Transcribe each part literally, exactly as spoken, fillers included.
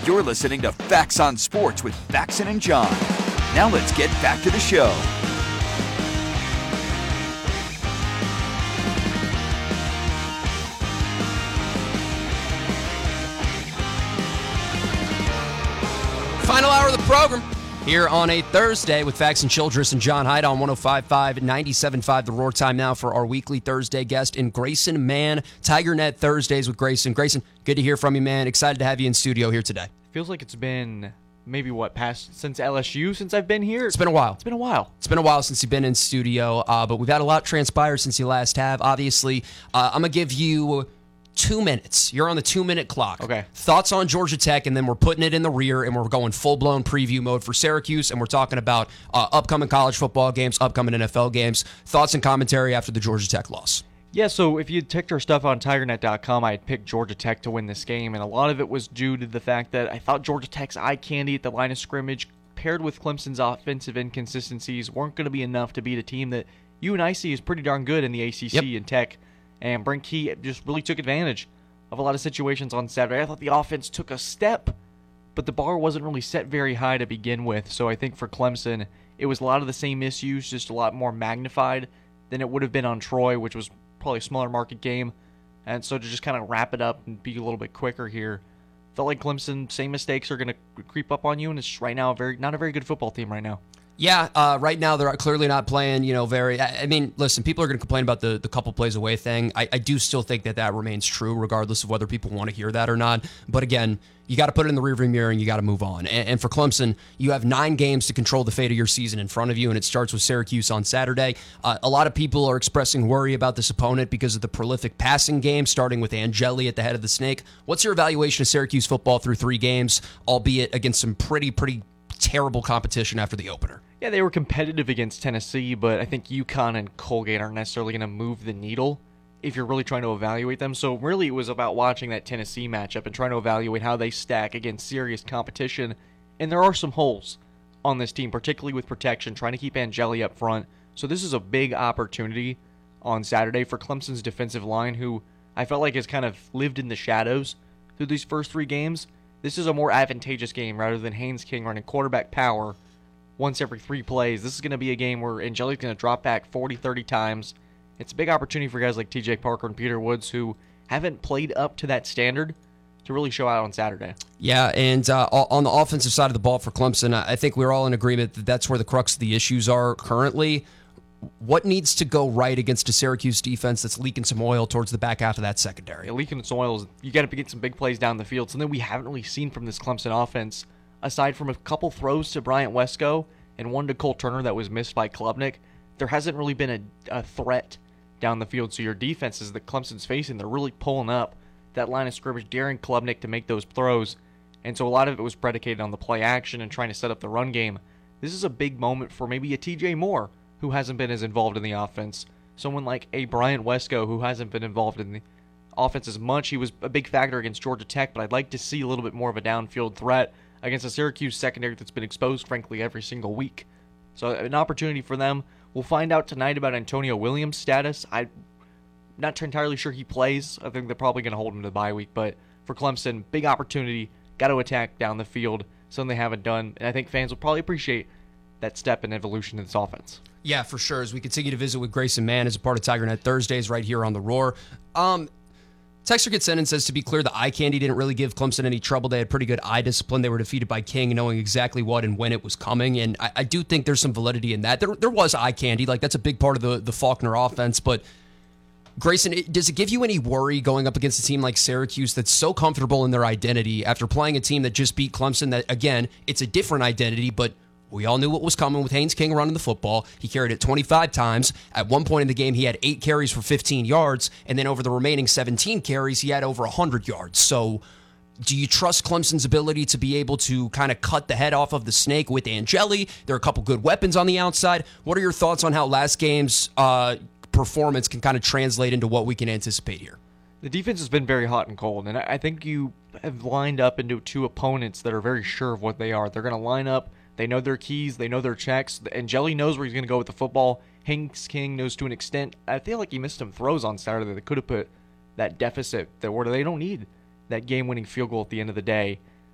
You're listening to Facts on Sports with Faxon and John. Now let's get back to the show. Final hour of the program here on a Thursday with Faxon Childress and John Hyde on one oh five point five, ninety-seven point five The Roar. Time now for our weekly Thursday guest in Grayson Mann. TigerNet Thursdays with Grayson. Grayson, good to hear from you, man. Excited to have you in studio here today. Feels like it's been maybe what past since L S U since I've been here. It's been a while. It's been a while. It's been a while since you've been in studio, uh, but we've had a lot transpire since you last have. Obviously, uh, I'm gonna give you two minutes. You're on the two-minute clock. Okay. Thoughts on Georgia Tech, and then we're putting it in the rear, and we're going full-blown preview mode for Syracuse, and we're talking about uh, upcoming college football games, upcoming N F L games. Thoughts and commentary after the Georgia Tech loss. Yeah, so if you checked our stuff on Tiger Net dot com, I had picked Georgia Tech to win this game, and a lot of it was due to the fact that I thought Georgia Tech's eye candy at the line of scrimmage, paired with Clemson's offensive inconsistencies, weren't going to be enough to beat a team that you and I see is pretty darn good in the A C C Yep. and Tech. And Brent Key just really took advantage of a lot of situations on Saturday. I thought the offense took a step, but the bar wasn't really set very high to begin with. So I think for Clemson, it was a lot of the same issues, just a lot more magnified than it would have been on Troy, which was probably a smaller market game. And so to just kind of wrap it up and be a little bit quicker here, felt like Clemson, same mistakes are going to creep up on you, and it's right now a very not a very good football team right now. Yeah, uh, right now they're clearly not playing, you know, very... I, I mean, listen, people are going to complain about the, the couple plays away thing. I, I do still think that that remains true, regardless of whether people want to hear that or not. But again, you got to put it in the rearview mirror and you got to move on. And, and for Clemson, you have nine games to control the fate of your season in front of you, and it starts with Syracuse on Saturday. Uh, a lot of people are expressing worry about this opponent because of the prolific passing game, starting with Angeli at the head of the snake. What's your evaluation of Syracuse football through three games, albeit against some pretty, pretty terrible competition after the opener? Yeah, they were competitive against Tennessee, but I think UConn and Colgate aren't necessarily going to move the needle if you're really trying to evaluate them. So really it was about watching that Tennessee matchup and trying to evaluate how they stack against serious competition. And there are some holes on this team, particularly with protection, trying to keep Angeli up front. So this is a big opportunity on Saturday for Clemson's defensive line, who I felt like has kind of lived in the shadows through these first three games. This is a more advantageous game rather than Haynes King running quarterback power once every three plays. This is going to be a game where Angeli's going to drop back forty, thirty times. It's a big opportunity for guys like T J Parker and Peter Woods, who haven't played up to that standard, to really show out on Saturday. Yeah, and uh, on the offensive side of the ball for Clemson, I think we're all in agreement that that's where the crux of the issues are currently. What needs to go right against a Syracuse defense that's leaking some oil towards the back half of that secondary? Yeah, leaking some oil, you got to get some big plays down the field. Something we haven't really seen from this Clemson offense, aside from a couple throws to Bryant Wesco and one to Cole Turner that was missed by Klubnik. There hasn't really been a, a threat down the field. So your defenses that Clemson's facing, they're really pulling up that line of scrimmage, daring Klubnik to make those throws. And so a lot of it was predicated on the play action and trying to set up the run game. This is a big moment for maybe a T J Moore, who hasn't been as involved in the offense. Someone like a Bryant Wesco, who hasn't been involved in the offense as much. He was a big factor against Georgia Tech, but I'd like to see a little bit more of a downfield threat against a Syracuse secondary that's been exposed, frankly, every single week. So an opportunity for them. We'll find out tonight about Antonio Williams' status. I'm not entirely sure he plays. I think they're probably going to hold him to the bye week. But for Clemson, big opportunity. Got to attack down the field. Something they haven't done. And I think fans will probably appreciate that step in evolution in this offense. Yeah, for sure. As we continue to visit with Grayson Mann as a part of TigerNet Thursdays right here on The Roar. Um, Texter gets in and says, to be clear, the eye candy didn't really give Clemson any trouble. They had pretty good eye discipline. They were defeated by King, knowing exactly what and when it was coming. And I, I do think there's some validity in that. There, there was eye candy. Like, that's a big part of the, the Faulkner offense. But, Grayson, it, does it give you any worry going up against a team like Syracuse that's so comfortable in their identity after playing a team that just beat Clemson that, again, it's a different identity, but we all knew what was coming with Haynes King running the football. He carried it twenty-five times. At one point in the game, he had eight carries for fifteen yards, and then over the remaining seventeen carries, he had over one hundred yards. So do you trust Clemson's ability to be able to kind of cut the head off of the snake with Angeli? There are a couple good weapons on the outside. What are your thoughts on how last game's uh, performance can kind of translate into what we can anticipate here? The defense has been very hot and cold, and I think you have lined up into two opponents that are very sure of what they are. They're going to line up. They know their keys. They know their checks. Angeli knows where he's going to go with the football. Haynes King knows to an extent. I feel like he missed some throws on Saturday that could have put that deficit that where they don't need that game-winning field goal at the end of the day.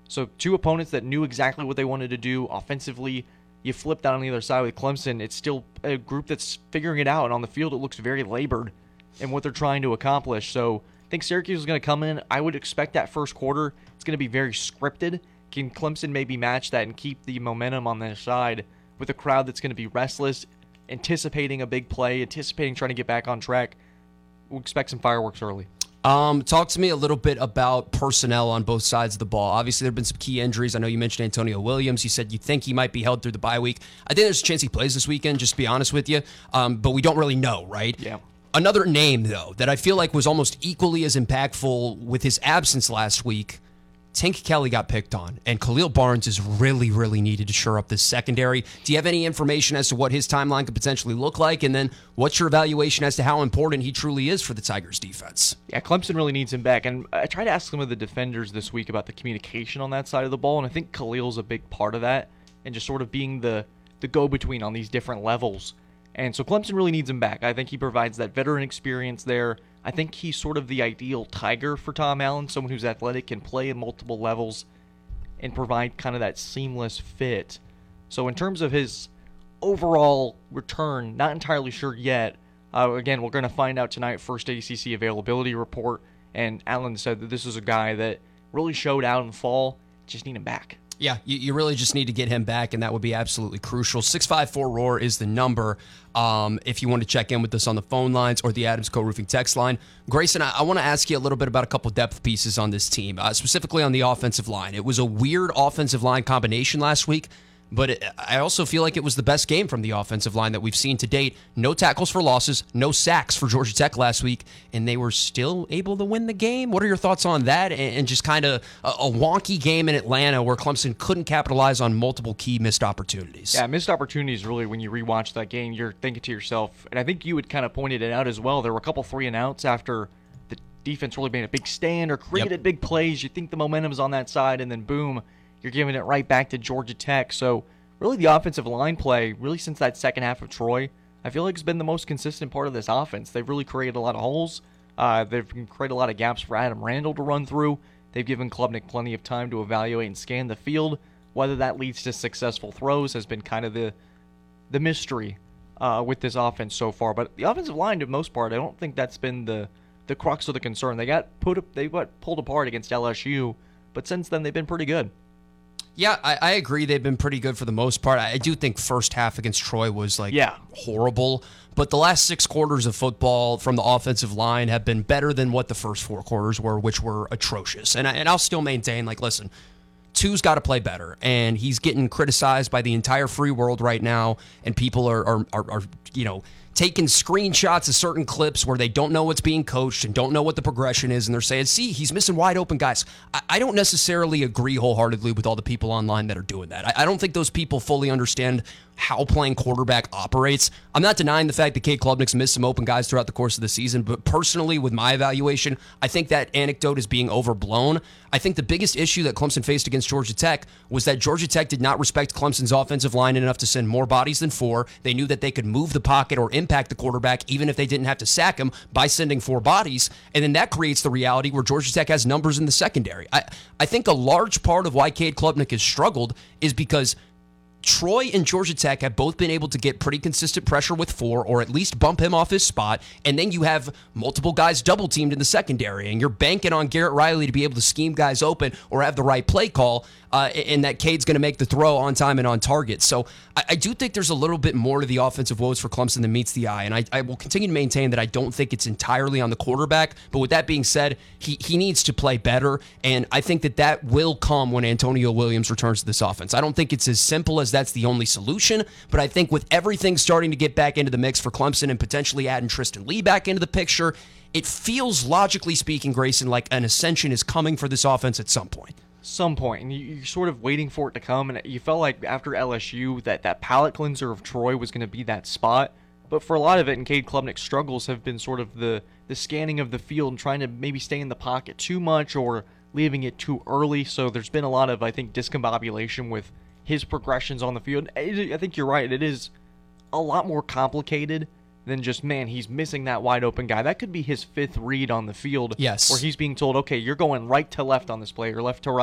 So two opponents that knew exactly what they wanted to do offensively. You flip that on the other side with Clemson, it's still a group that's figuring it out. And on the field, it looks very labored in what they're trying to accomplish. So I think Syracuse is going to come in. I would expect that first quarter, it's going to be very scripted. Can Clemson maybe match that and keep the momentum on their side with a crowd that's going to be restless, anticipating a big play, anticipating trying to get back on track? We'll expect some fireworks early. Um, talk to me a little bit about personnel on both sides of the ball. Obviously, there have been some key injuries. I know you mentioned Antonio Williams. You said you think he might be held through the bye week. I think there's a chance he plays this weekend, just to be honest with you. Um, but we don't really know, right? Yeah. Another name, though, that I feel like was almost equally as impactful with his absence last week, Tink Kelly got picked on, and Khalil Barnes is really, really needed to shore up this secondary. Do you have any information as to what his timeline could potentially look like? And then what's your evaluation as to how important he truly is for the Tigers defense? Yeah, Clemson really needs him back. And I tried to ask some of the defenders this week about the communication on that side of the ball, and I think Khalil's a big part of that, and just sort of being the, the go-between on these different levels. And so Clemson really needs him back. I think he provides that veteran experience there. I think he's sort of the ideal Tiger for Tom Allen, someone who's athletic, can play at multiple levels, and provide kind of that seamless fit. So in terms of his overall return, not entirely sure yet. Uh, again, we're going to find out tonight, first A C C availability report, and Allen said that this is a guy that really showed out in fall. Just need him back. Yeah, you, you really just need to get him back, and that would be absolutely crucial. six five four roar is the number um, if you want to check in with us on the phone lines or the Adams Co-Roofing text line. Grayson, I, I want to ask you a little bit about a couple depth pieces on this team, uh, specifically on the offensive line. It was a weird offensive line combination last week, but it, I also feel like it was the best game from the offensive line that we've seen to date. No tackles for losses, no sacks for Georgia Tech last week, and they were still able to win the game. What are your thoughts on that and, and just kind of a, a wonky game in Atlanta where Clemson couldn't capitalize on multiple key missed opportunities? Yeah, missed opportunities really, when you rewatch that game, you're thinking to yourself, and I think you had kind of pointed it out as well, there were a couple three and outs after the defense really made a big stand or created Yep. big plays. You think the momentum's on that side, and then boom, you're giving it right back to Georgia Tech. So really the offensive line play, really since that second half of Troy, I feel like it's been the most consistent part of this offense. They've really created a lot of holes. Uh, they've created a lot of gaps for Adam Randall to run through. They've given Klubnik plenty of time to evaluate and scan the field. Whether that leads to successful throws has been kind of the the mystery uh, with this offense so far. But the offensive line, to the most part, I don't think that's been the, the crux of the concern. They got put up, they got pulled apart against L S U, but since then they've been pretty good. Yeah, I, I agree. They've been pretty good for the most part. I, I do think first half against Troy was like Yeah. horrible. But the last six quarters of football from the offensive line have been better than what the first four quarters were, which were atrocious. And, I, and I'll still maintain, like, listen, Two's got to play better. And he's getting criticized by the entire free world right now. And people are, are, are, are you know, taking screenshots of certain clips where they don't know what's being coached and don't know what the progression is, and they're saying, see, he's missing wide open guys. I, I don't necessarily agree wholeheartedly with all the people online that are doing that. I, I don't think those people fully understand how playing quarterback operates. I'm not denying the fact that Cade Klubnik's missed some open guys throughout the course of the season, but personally, with my evaluation, I think that anecdote is being overblown. I think the biggest issue that Clemson faced against Georgia Tech was that Georgia Tech did not respect Clemson's offensive line enough to send more bodies than four. They knew that they could move the pocket or impact the quarterback even if they didn't have to sack him by sending four bodies, and then that creates the reality where Georgia Tech has numbers in the secondary. I, I think a large part of why Cade Klubnik has struggled is because Troy and Georgia Tech have both been able to get pretty consistent pressure with four, or at least bump him off his spot, and then you have multiple guys double-teamed in the secondary, and you're banking on Garrett Riley to be able to scheme guys open or have the right play call, uh, and that Cade's going to make the throw on time and on target. So I, I do think there's a little bit more to the offensive woes for Clemson than meets the eye, and I, I will continue to maintain that I don't think it's entirely on the quarterback, but with that being said, he, he needs to play better, and I think that that will come when Antonio Williams returns to this offense. I don't think it's as simple as that's the only solution, but I think with everything starting to get back into the mix for Clemson and potentially adding Tristan Lee back into the picture, it feels, logically speaking, Grayson, like an ascension is coming for this offense at some point. Some point, and you're sort of waiting for it to come, and you felt like after L S U that that palate cleanser of Troy was going to be that spot, but for a lot of it, and Cade Klubnik's struggles have been sort of the, the scanning of the field and trying to maybe stay in the pocket too much or leaving it too early, so there's been a lot of, I think, discombobulation with his progressions on the field. I think you're right. It is a lot more complicated than just, man, he's missing that wide open guy. That could be his fifth read on the field. Yes. Where he's being told, okay, you're going right to left on this play or left to right.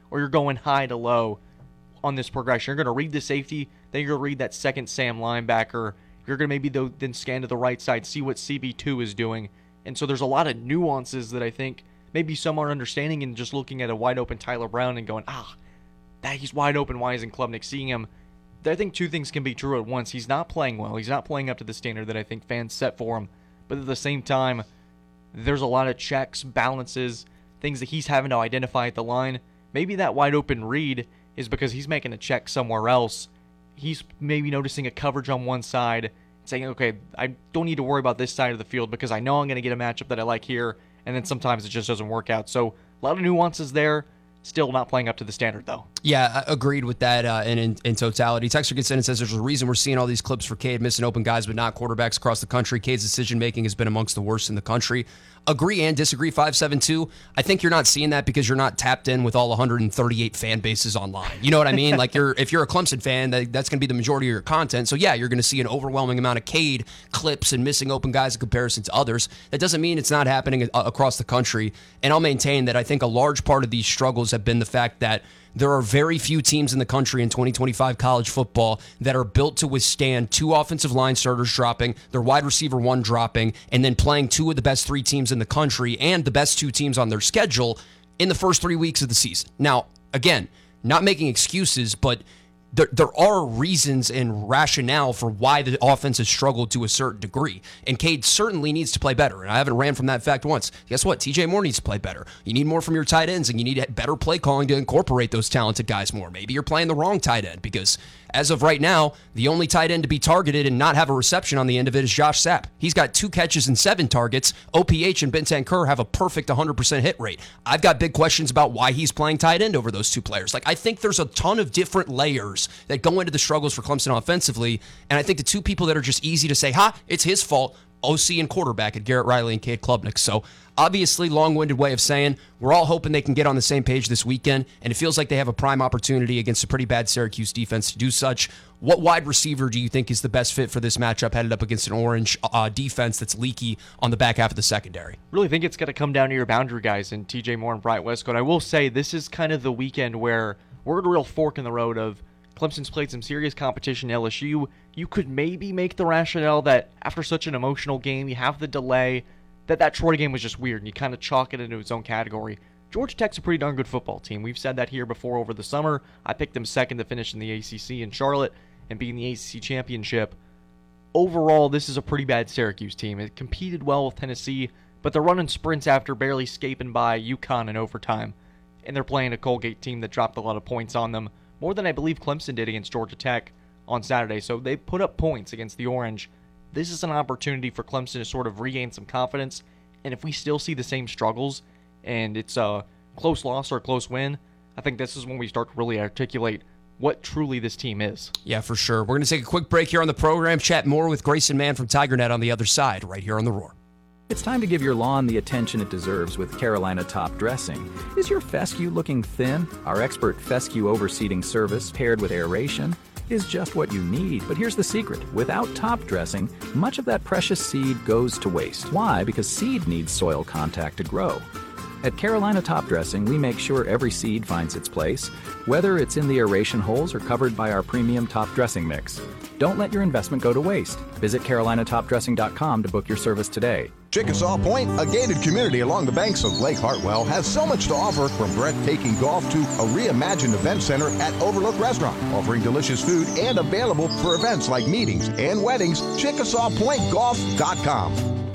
or you're going high to low on this progression. You're going to read the safety, then you're going to read that second Sam linebacker. You're going to maybe though, then scan to the right side, see what C B two is doing. And so there's a lot of nuances that I think maybe some are understanding and just looking at a wide open Tyler Brown and going, ah, that he's wide open. Why isn't Klubnik seeing him? I think two things can be true at once. He's not playing well. He's not playing up to the standard that I think fans set for him. But at the same time, there's a lot of checks, balances, things that he's having to identify at the line. Maybe that wide open read is because he's making a check somewhere else. He's maybe noticing a coverage on one side, saying, okay, I don't need to worry about this side of the field because I know I'm going to get a matchup that I like here, and then sometimes it just doesn't work out. So a lot of nuances there. Still not playing up to the standard, though. Yeah, I agreed with that uh, in, in, in totality. Texter gets in and says there's a reason we're seeing all these clips for Cade missing open guys, but not quarterbacks across the country. Cade's decision-making has been amongst the worst in the country. Agree and disagree, five seven two. I think you're not seeing that because you're not tapped in with all one hundred thirty-eight fan bases online. You know what I mean? Like, you're if you're a Clemson fan, that, that's going to be the majority of your content. So, yeah, you're going to see an overwhelming amount of Cade clips and missing open guys in comparison to others. That doesn't mean it's not happening a- across the country. And I'll maintain that I think a large part of these struggles have been the fact that there are very few teams in the country in twenty twenty-five college football that are built to withstand two offensive line starters dropping, their wide receiver one dropping, and then playing two of the best three teams in the country and the best two teams on their schedule in the first three weeks of the season. Now, again, not making excuses, but there, there are reasons and rationale for why the offense has struggled to a certain degree. And Cade certainly needs to play better. And I haven't ran from that fact once. Guess what? T J Moore needs to play better. You need more from your tight ends, and you need better play calling to incorporate those talented guys more. Maybe you're playing the wrong tight end because as of right now, the only tight end to be targeted and not have a reception on the end of it is Josh Sapp. He's got two catches and seven targets. O P H and Bentancur have a perfect one hundred percent hit rate. I've got big questions about why he's playing tight end over those two players. Like, I think there's a ton of different layers that go into the struggles for Clemson offensively, and I think the two people that are just easy to say, ha, it's his fault, O C and quarterback at Garrett Riley and Cade Klubnik. So obviously, long-winded way of saying we're all hoping they can get on the same page this weekend, and it feels like they have a prime opportunity against a pretty bad Syracuse defense to do such. What wide receiver do you think is the best fit for this matchup headed up against an Orange uh, defense that's leaky on the back half of the secondary? Really think it's going to come down to your boundary guys in T J Moore and Bryant Westcott. I will say this is kind of the weekend where we're at a real fork in the road of Clemson's played some serious competition. L S U, you could maybe make the rationale that after such an emotional game, you have the delay, that that Troy game was just weird, and you kind of chalk it into its own category. Georgia Tech's a pretty darn good football team. We've said that here before over the summer. I picked them second to finish in the A C C in Charlotte and be in the A C C championship. Overall, this is a pretty bad Syracuse team. It competed well with Tennessee, but they're running sprints after barely scaping by UConn in overtime. And they're playing a Colgate team that dropped a lot of points on them, more than I believe Clemson did against Georgia Tech on Saturday. So they put up points against the Orange. This is an opportunity for Clemson to sort of regain some confidence. And if we still see the same struggles and it's a close loss or a close win, I think this is when we start to really articulate what truly this team is. Yeah, for sure. We're going to take a quick break here on the program, chat more with Grayson Mann from TigerNet on the other side, right here on The Roar. It's time to give your lawn the attention it deserves with Carolina Top Dressing. Is your fescue looking thin? Our expert fescue overseeding service, paired with aeration, is just what you need. But here's the secret. Without top dressing, much of that precious seed goes to waste. Why? Because seed needs soil contact to grow. At Carolina Top Dressing, we make sure every seed finds its place, whether it's in the aeration holes or covered by our premium top dressing mix. Don't let your investment go to waste. Visit carolina top dressing dot com to book your service today. Chickasaw Point, a gated community along the banks of Lake Hartwell, has so much to offer, from breathtaking golf to a reimagined event center at Overlook Restaurant, offering delicious food and available for events like meetings and weddings. Chickasaw Point Golf dot com.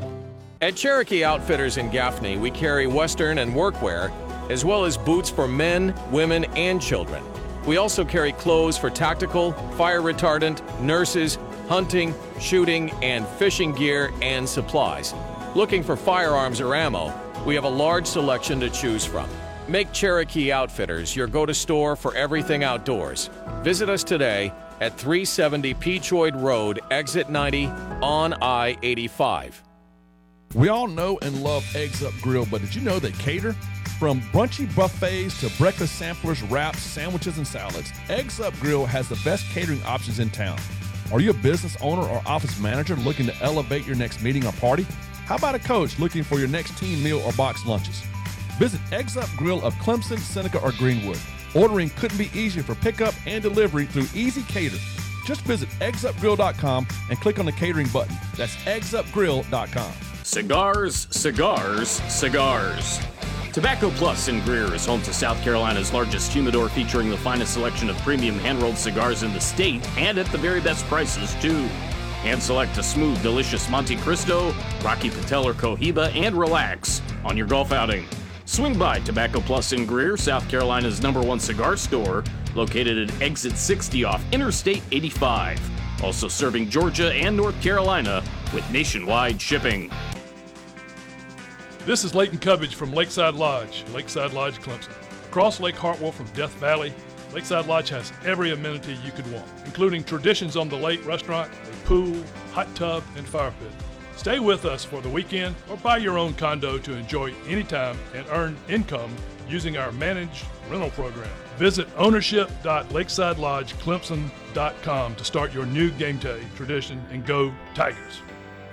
At Cherokee Outfitters in Gaffney, we carry Western and workwear, as well as boots for men, women, and children. We also carry clothes for tactical, fire retardant, nurses, hunting, shooting, and fishing gear and supplies. Looking for firearms or ammo, we have a large selection to choose from. Make Cherokee Outfitters your go-to store for everything outdoors. Visit us today at three seventy Peachoid Road, Exit ninety, on I eighty-five. We all know and love Eggs Up Grill, but did you know they cater? From brunchy buffets to breakfast samplers, wraps, sandwiches, and salads, Eggs Up Grill has the best catering options in town. Are you a business owner or office manager looking to elevate your next meeting or party? How about a coach looking for your next team meal or box lunches? Visit Eggs Up Grill of Clemson, Seneca, or Greenwood. Ordering couldn't be easier for pickup and delivery through Easy Cater. Just visit eggs up grill dot com and click on the catering button. That's eggs up grill dot com. Cigars, cigars, cigars. Tobacco Plus in Greer is home to South Carolina's largest humidor, featuring the finest selection of premium hand-rolled cigars in the state, and at the very best prices, too. Hand select a smooth, delicious Monte Cristo, Rocky Patel or Cohiba, and relax on your golf outing. Swing by Tobacco Plus in Greer, South Carolina's number one cigar store, located at Exit sixty off Interstate eighty-five. Also serving Georgia and North Carolina with nationwide shipping. This is Leighton Cubbage from Lakeside Lodge, Lakeside Lodge, Clemson. Across Lake Hartwell from Death Valley, Lakeside Lodge has every amenity you could want, including Traditions on the Lake restaurant, a pool, hot tub, and fire pit. Stay with us for the weekend or buy your own condo to enjoy anytime and earn income using our managed rental program. Visit ownership dot lakeside lodge clemson dot com to start your new game day tradition, and go Tigers.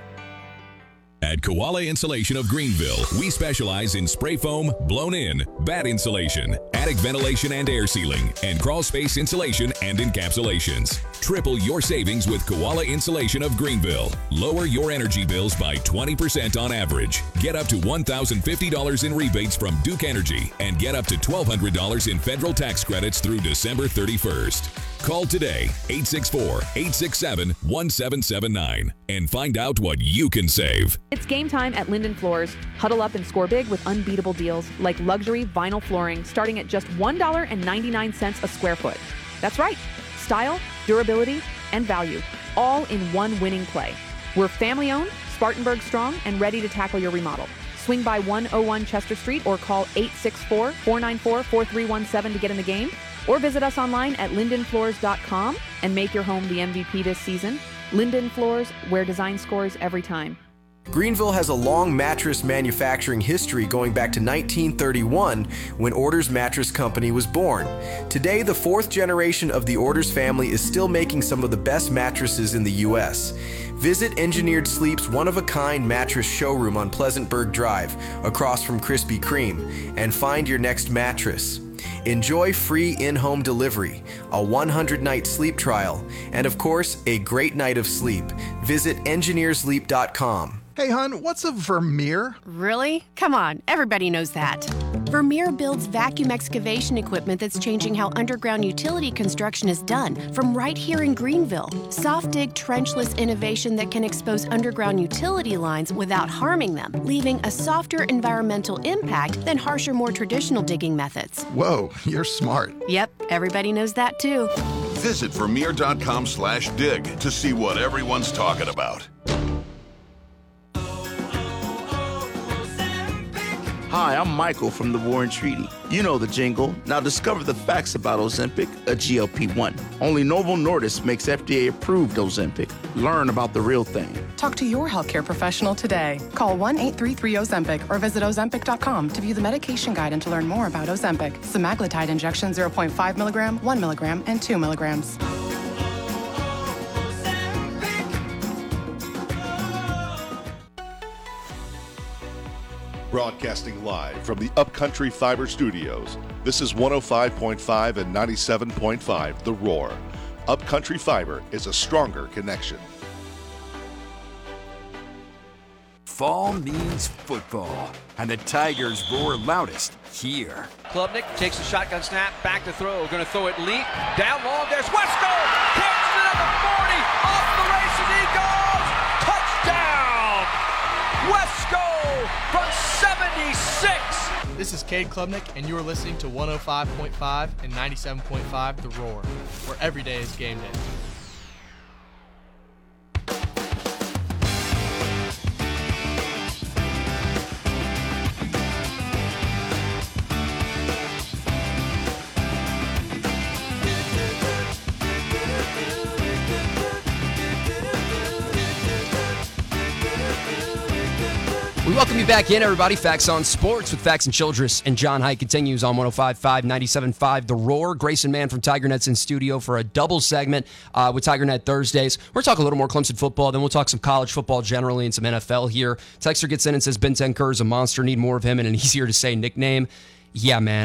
At Koala Insulation of Greenville, we specialize in spray foam, blown-in, bat insulation, attic ventilation and air sealing, and crawl space insulation and encapsulations. Triple your savings with Koala Insulation of Greenville. Lower your energy bills by twenty percent on average. Get up to one thousand fifty dollars in rebates from Duke Energy and get up to twelve hundred dollars in federal tax credits through December thirty-first. Call today, eight six four, eight six seven, one seven seven nine, and find out what you can save. It's game time at Linden Floors. Huddle up and score big with unbeatable deals like luxury vinyl flooring starting at just one dollar and ninety-nine cents a square foot. That's right. Style, durability, and value, all in one winning play. We're family-owned, Spartanburg strong, and ready to tackle your remodel. Swing by one oh one Chester Street or call eight six four, four nine four, four three one seven to get in the game. Or visit us online at linden floors dot com and make your home the M V P this season. Linden Floors, where design scores every time. Greenville has a long mattress manufacturing history going back to nineteen thirty-one, when Orders Mattress Company was born. Today, the fourth generation of the Orders family is still making some of the best mattresses in the U S. Visit Engineered Sleep's one-of-a-kind mattress showroom on Pleasantburg Drive, across from Krispy Kreme, and find your next mattress. Enjoy free in-home delivery, a one hundred night sleep trial, and of course, a great night of sleep. Visit engineer sleep dot com. Hey, hon, what's a Vermeer? Really? Come on, everybody knows that. Vermeer builds vacuum excavation equipment that's changing how underground utility construction is done, from right here in Greenville. Soft dig trenchless innovation that can expose underground utility lines without harming them, leaving a softer environmental impact than harsher, more traditional digging methods. Whoa, you're smart. Yep, everybody knows that too. Visit Vermeer dot com slash dig to see what everyone's talking about. Hi, I'm Michael from the Warren Treaty. You know the jingle. Now discover the facts about Ozempic, a G L P one. Only Novo Nordisk makes F D A-approved Ozempic. Learn about the real thing. Talk to your healthcare professional today. Call one eight three three Ozempic or visit ozempic dot com to view the medication guide and to learn more about Ozempic. Semaglutide injection zero point five milligram, one milligram, and two milligrams. Broadcasting live from the Upcountry Fiber Studios, this is one oh five point five and ninety-seven point five The Roar. Upcountry Fiber is a stronger connection. Fall means football, and the Tigers roar loudest here. Klubnik takes a shotgun snap, back to throw, going to throw it leap, down long, there's Wesco, catches it at the forty, off the race and he goes, touchdown! Wesco from seventy-six. This is Cade Klubnik, and you are listening to one oh five point five and ninety-seven point five The Roar, where every day is game day. We welcome you back in, everybody. Facts on Sports with Fax and Childress, and John Haidt continues on one oh five point five, ninety-seven point five The Roar. Grayson Mann from Tiger Net's in studio for a double segment uh, with Tiger Net Thursdays. We're talking a little more Clemson football, then we'll talk some college football generally and some N F L here. Texter gets in and says Ben ten Kerr is a monster, need more of him and an easier to say nickname. Yeah, man, I,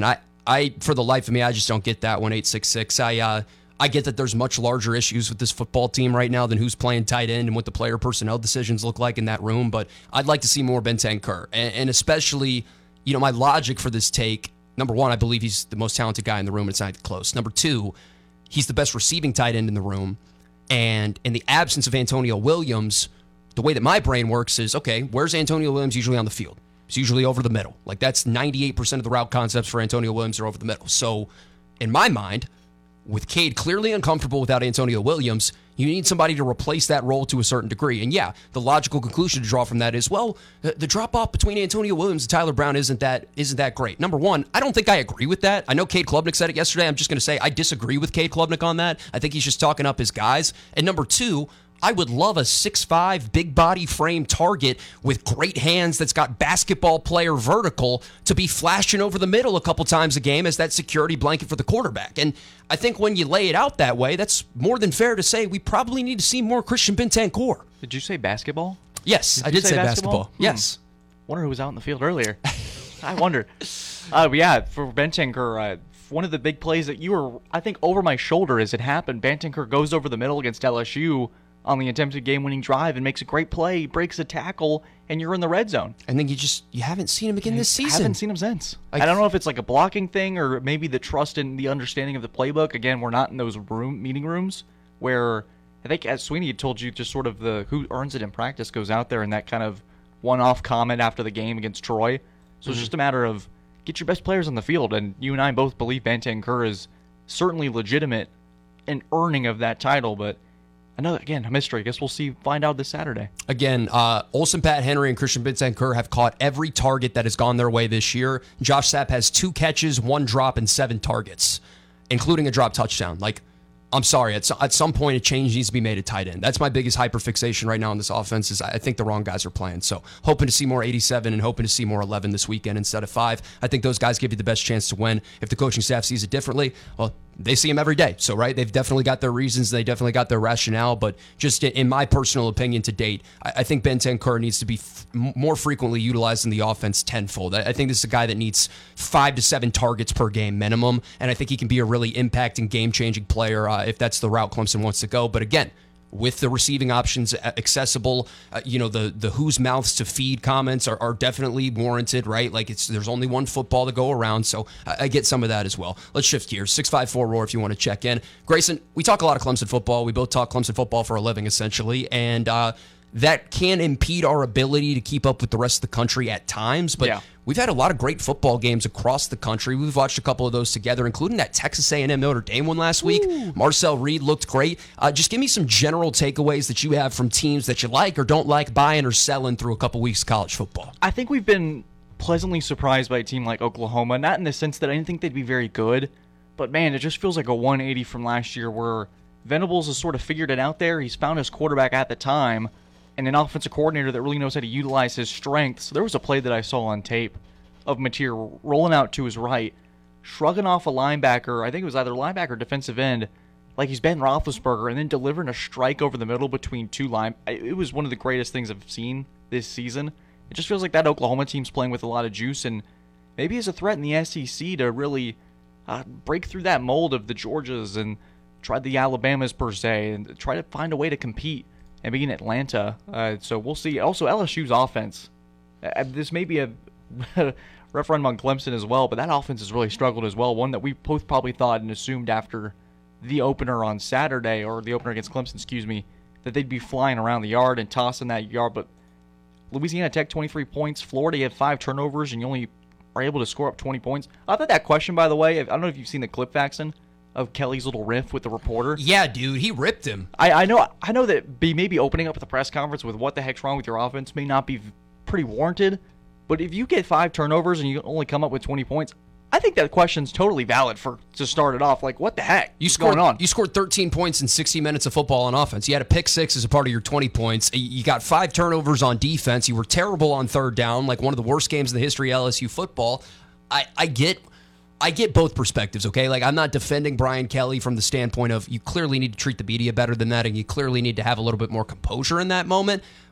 I, for the life of me, I just don't get that one, eight six six. I, uh, I get that there's much larger issues with this football team right now than who's playing tight end and what the player personnel decisions look like in that room, but I'd like to see more Bentancur. And, and especially, you know, my logic for this take, number one, I believe he's the most talented guy in the room. It's not close. Number two, he's the best receiving tight end in the room. And in the absence of Antonio Williams, the way that my brain works is, okay, where's Antonio Williams usually on the field? He's usually over the middle. Like, that's ninety-eight percent of the route concepts for Antonio Williams are over the middle. So, in my mind, with Cade clearly uncomfortable without Antonio Williams, you need somebody to replace that role to a certain degree. And yeah, the logical conclusion to draw from that is, well, the, the drop-off between Antonio Williams and Tyler Brown isn't that isn't that great. Number one, I don't think I agree with that. I know Cade Klubnik said it yesterday. I'm just going to say I disagree with Cade Klubnik on that. I think he's just talking up his guys. And number two, I would love a six five, big body frame target with great hands that's got basketball player vertical to be flashing over the middle a couple times a game as that security blanket for the quarterback. And I think when you lay it out that way, that's more than fair to say we probably need to see more Christian Bentancur. Did you say basketball? Yes, did I did say, say basketball. basketball. Hmm. Yes. Wonder who was out in the field earlier. I wonder. Uh, but yeah, for Bentancur, uh, one of the big plays that you were, I think, over my shoulder as it happened, Bentancur goes over the middle against L S U on the attempted game-winning drive and makes a great play, breaks a tackle, and you're in the red zone. And then you just you haven't seen him again this season. I haven't seen him since. Like, I don't know if it's like a blocking thing or maybe the trust and the understanding of the playbook. Again, we're not in those room meeting rooms where I think, as Sweeney had told you, just sort of the who earns it in practice goes out there and that kind of one-off comment after the game against Troy. So mm-hmm. it's just a matter of get your best players on the field, and you and I both believe Bentancur is certainly legitimate in earning of that title, but another, again, a mystery. I guess we'll see, find out this Saturday. Again, uh, Olsen Pat Henry and Christian Bentancur have caught every target that has gone their way this year. Josh Sapp has two catches, one drop, and seven targets, including a drop touchdown. Like, I'm sorry, at, at some point a change needs to be made at tight end. That's my biggest hyperfixation right now on this offense is I think the wrong guys are playing. So hoping to see more eighty-seven and hoping to see more eleven this weekend instead of five. I think those guys give you the best chance to win. If the coaching staff sees it differently, well, they see them every day. So, right, they've definitely got their reasons. They definitely got their rationale. But just in my personal opinion to date, I think Bentancur needs to be f- more frequently utilized in the offense tenfold. I think this is a guy that needs five to seven targets per game minimum. And I think he can be a really impacting, game-changing player uh, if that's the route Clemson wants to go. But again, with the receiving options accessible, uh, you know, the the whose mouths to feed comments are, are definitely warranted, right? Like, it's there's only one football to go around, so I, I get some of that as well. Let's shift gears. six five four R O A R if you want to check in. Grayson, we talk a lot of Clemson football. We both talk Clemson football for a living, essentially, and uh, that can impede our ability to keep up with the rest of the country at times, but yeah. We've had a lot of great football games across the country. We've watched a couple of those together, including that Texas A and M Notre Dame one last week. Ooh. Marcel Reed looked great. Uh, just give me some general takeaways that you have from teams that you like or don't like buying or selling through a couple weeks of college football. I think we've been pleasantly surprised by a team like Oklahoma, not in the sense that I didn't think they'd be very good, but man, it just feels like a one eighty from last year where Venables has sort of figured it out there. He's found his quarterback at the time, and an offensive coordinator that really knows how to utilize his strengths. There was a play that I saw on tape of Mateer rolling out to his right, shrugging off a linebacker, I think it was either linebacker or defensive end, like he's Ben Roethlisberger, and then delivering a strike over the middle between two line. It was one of the greatest things I've seen this season. It just feels like that Oklahoma team's playing with a lot of juice, and maybe as a threat in the S E C to really uh, break through that mold of the Georgias and try the Alabamas per se, and try to find a way to compete and be in Atlanta. Uh, so we'll see. Also, L S U's offense. Uh, this may be a referendum on Clemson as well, but that offense has really struggled as well. One that we both probably thought and assumed after the opener on Saturday, or the opener against Clemson, excuse me, that they'd be flying around the yard and tossing that yard. But Louisiana Tech, twenty-three points. Florida, you had five turnovers, and you only are able to score up twenty points. I thought that question, by the way, I don't know if you've seen the clip, Faxon, of Kelly's little riff with the reporter. Yeah, dude, he ripped him. I, I know I know that be maybe opening up the press conference with what the heck's wrong with your offense may not be pretty warranted, but if you get five turnovers and you only come up with twenty points, I think that question's totally valid for to start it off. Like, what the heck you is scored, going on? You scored thirteen points in sixty minutes of football on offense. You had a pick six as a part of your twenty points. You got five turnovers on defense. You were terrible on third down, like one of the worst games in the history of L S U football. I, I get... I get both perspectives, okay? Like, I'm not defending Brian Kelly from the standpoint of you clearly need to treat the media better than that, and you clearly need to have a little bit more composure in that moment.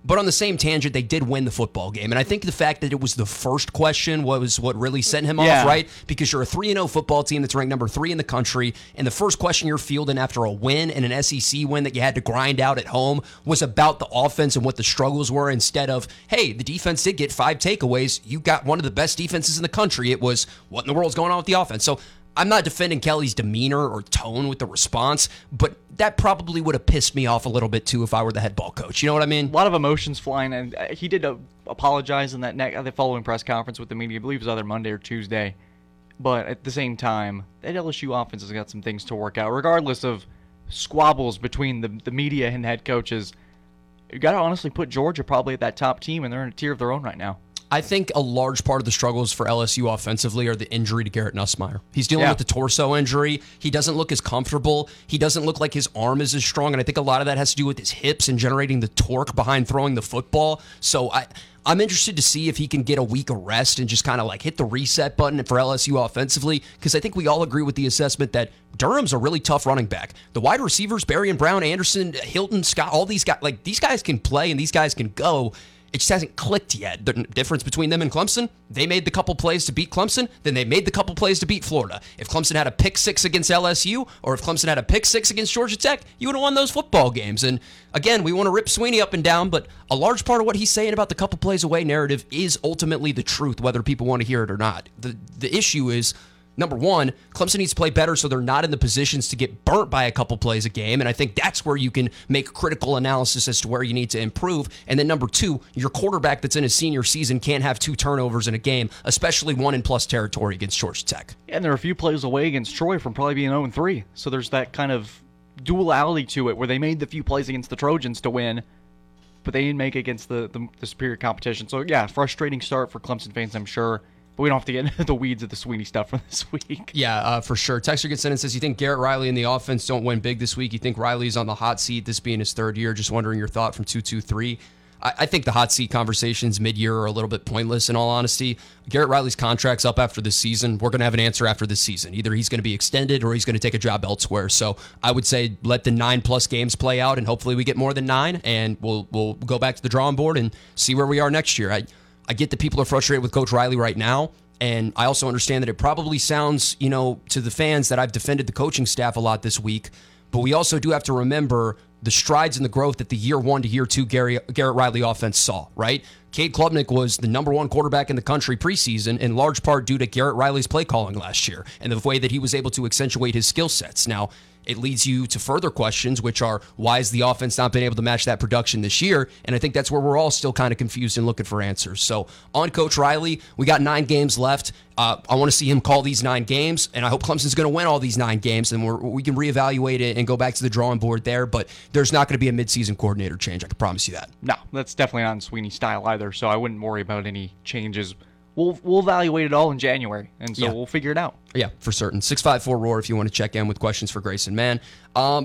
But on the same tangent, they did win the football game. And I think the fact that it was the first question was what really sent him Yeah. off, right? Because you're a three and oh football team that's ranked number three in the country, and the first question you're fielding after a win and an S E C win that you had to grind out at home was about the offense and what the struggles were, instead of, hey, the defense did get five takeaways. You got one of the best defenses in the country. It was, what in the world's going on with the offense? So I'm not defending Kelly's demeanor or tone with the response, but that probably would have pissed me off a little bit too if I were the head ball coach. You know what I mean? A lot of emotions flying, and uh, he did uh, apologize in that ne- uh, the following press conference with the media. I believe it was either Monday or Tuesday. But at the same time, that L S U offense has got some things to work out, regardless of squabbles between the, the media and head coaches. You got to honestly put Georgia probably at that top team, and they're in a tier of their own right now. I think a large part of the struggles for L S U offensively are the injury to Garrett Nussmeier. He's dealing Yeah. with the torso injury. He doesn't look as comfortable. He doesn't look like his arm is as strong, and I think a lot of that has to do with his hips and generating the torque behind throwing the football. So I, I'm interested to see if he can get a week of rest and just kind of like hit the reset button for L S U offensively, because I think we all agree with the assessment that Durham's a really tough running back. The wide receivers, Barry and Brown, Anderson, Hilton, Scott, all these guys, like these guys can play and these guys can go. It just hasn't clicked yet. The difference between them and Clemson, they made the couple plays to beat Clemson, then they made the couple plays to beat Florida. If Clemson had a pick six against L S U, or if Clemson had a pick six against Georgia Tech, you would have won those football games. And again, we want to rip Sweeney up and down, but a large part of what he's saying about the couple plays away narrative is ultimately the truth, whether people want to hear it or not. The the issue is, number one, Clemson needs to play better so they're not in the positions to get burnt by a couple plays a game, and I think that's where you can make critical analysis as to where you need to improve. And then number two, your quarterback that's in his senior season can't have two turnovers in a game, especially one in plus territory against Georgia Tech. And they're a few plays away against Troy from probably being oh and three, so there's that kind of duality to it where they made the few plays against the Trojans to win, but they didn't make it against the, the, the superior competition. So yeah, frustrating start for Clemson fans, I'm sure. But we don't have to get into the weeds of the Sweeney stuff from this week. Yeah, uh, for sure. Texter gets in and says, you think Garrett Riley and the offense don't win big this week? You think Riley's on the hot seat, this being his third year? Just wondering your thought from two two three. I, I think the hot seat conversations mid-year are a little bit pointless, in all honesty. Garrett Riley's contract's up after this season. We're going to have an answer after this season. Either he's going to be extended or he's going to take a job elsewhere. So I would say let the nine-plus games play out, and hopefully we get more than nine, and we'll we'll go back to the drawing board and see where we are next year. I, I get that people are frustrated with Coach Riley right now. And I also understand that it probably sounds, you know, to the fans that I've defended the coaching staff a lot this week. But we also do have to remember the strides and the growth that the year one to year two Gary, Garrett Riley offense saw, right? Cade Klubnik was the number one quarterback in the country preseason, in large part due to Garrett Riley's play calling last year and the way that he was able to accentuate his skill sets. Now, it leads you to further questions, which are, why has the offense not been able to match that production this year? And I think that's where we're all still kind of confused and looking for answers. So on Coach Riley, we got nine games left. Uh, I want to see him call these nine games, and I hope Clemson's going to win all these nine games, and we're, we can reevaluate it and go back to the drawing board there. But there's not going to be a midseason coordinator change. I can promise you that. No, that's definitely not in Sweeney's style either, so I wouldn't worry about any changes. We'll we'll evaluate it all in January, and so Yeah. we'll figure it out. Yeah, for certain. six five four roar if you want to check in with questions for Grayson Mann. Um,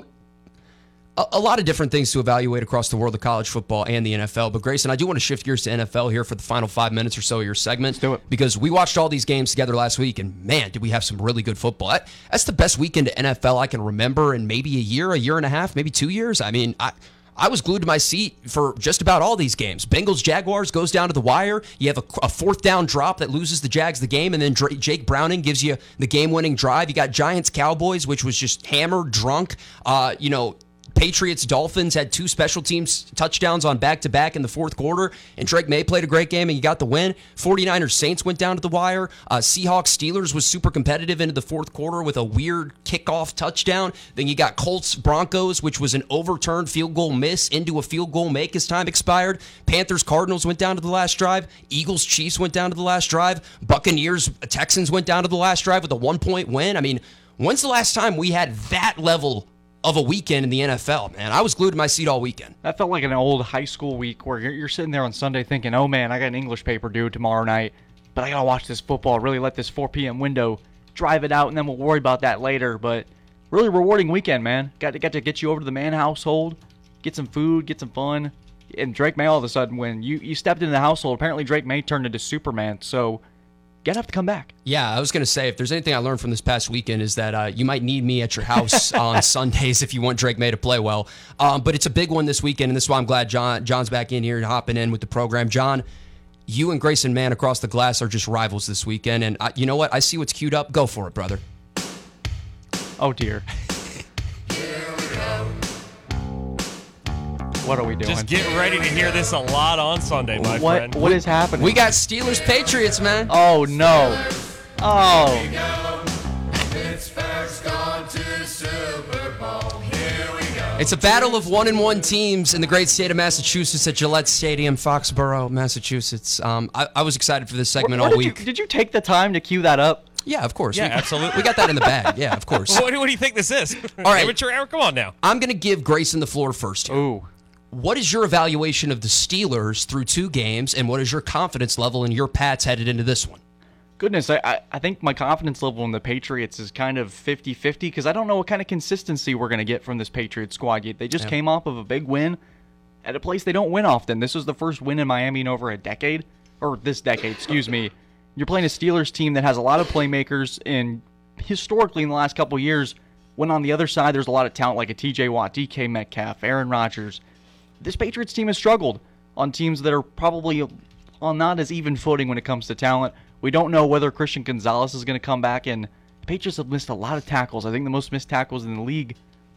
a, a lot of different things to evaluate across the world of college football and the N F L. But Grayson, I do want to shift gears to N F L here for the final five minutes or so of your segment. Let's do it. Because we watched all these games together last week, and man, did we have some really good football. That, that's the best weekend of N F L I can remember in maybe a year, a year and a half, maybe two years. I mean, I... I was glued to my seat for just about all these games. Bengals Jaguars goes down to the wire. You have a, a fourth down drop that loses the Jags the game, and then Dra- Jake Browning gives you the game-winning drive. You got Giants Cowboys, which was just hammered, drunk. Uh, you know, Patriots Dolphins had two special teams touchdowns on back-to-back in the fourth quarter, and Drake May played a great game, and you got the win. 49ers Saints went down to the wire. Uh, Seahawks Steelers was super competitive into the fourth quarter with a weird kickoff touchdown. Then you got Colts Broncos, which was an overturned field goal miss into a field goal make as time expired. Panthers Cardinals went down to the last drive. Eagles Chiefs went down to the last drive. Buccaneers Texans went down to the last drive with a one-point win. I mean, when's the last time we had that level of a weekend in the N F L, man? I was glued to my seat all weekend. That felt like an old high school week where you're, you're sitting there on Sunday thinking, oh man, I got an English paper due tomorrow night, but I got to watch this football, really let this four p.m. window drive it out, and then we'll worry about that later. But really rewarding weekend, man. Got to, got to get you over to the Mann household, get some food, get some fun. And Drake May, all of a sudden, when you, you stepped into the household, apparently Drake May turned into Superman. So gotta have to come back. Yeah, I was going to say, if there's anything I learned from this past weekend is that uh, you might need me at your house on Sundays if you want Drake May to play well. Um, but it's a big one this weekend, and this is why I'm glad John John's back in here and hopping in with the program. John, you and Grayson Mann across the glass are just rivals this weekend, and I, you know what? I see what's queued up. Go for it, brother. Oh, dear. What are we doing? Just get ready to hear this a lot on Sunday, my what, friend. What is happening? We got Steelers Patriots, man. Oh, no. Oh. It's a battle of one and one teams in the great state of Massachusetts at Gillette Stadium, Foxborough, Massachusetts. Um, I, I was excited for this segment What- what all did week. You, did you take the time to cue that up? Yeah, of course. Yeah, we, absolutely. We got that in the bag. Yeah, of course. What, what do you think this is? All right. Amateur hour? Come on now. I'm going to give Grayson the floor first. Here. Ooh. What is your evaluation of the Steelers through two games, and what is your confidence level in your Pats headed into this one? Goodness, I, I, I think my confidence level in the Patriots is kind of fifty-fifty because I don't know what kind of consistency we're going to get from this Patriots squad. They just Yeah. came off of a big win at a place they don't win often. This was the first win in Miami in over a decade, or this decade, excuse me. You're playing a Steelers team that has a lot of playmakers, and historically in the last couple of years, when on the other side there's a lot of talent like a T J Watt, D K Metcalf, Aaron Rodgers. This Patriots team has struggled on teams that are probably on not as even footing when it comes to talent. We don't know whether Christian Gonzalez is going to come back, and the Patriots have missed a lot of tackles. I think the most missed tackles in the league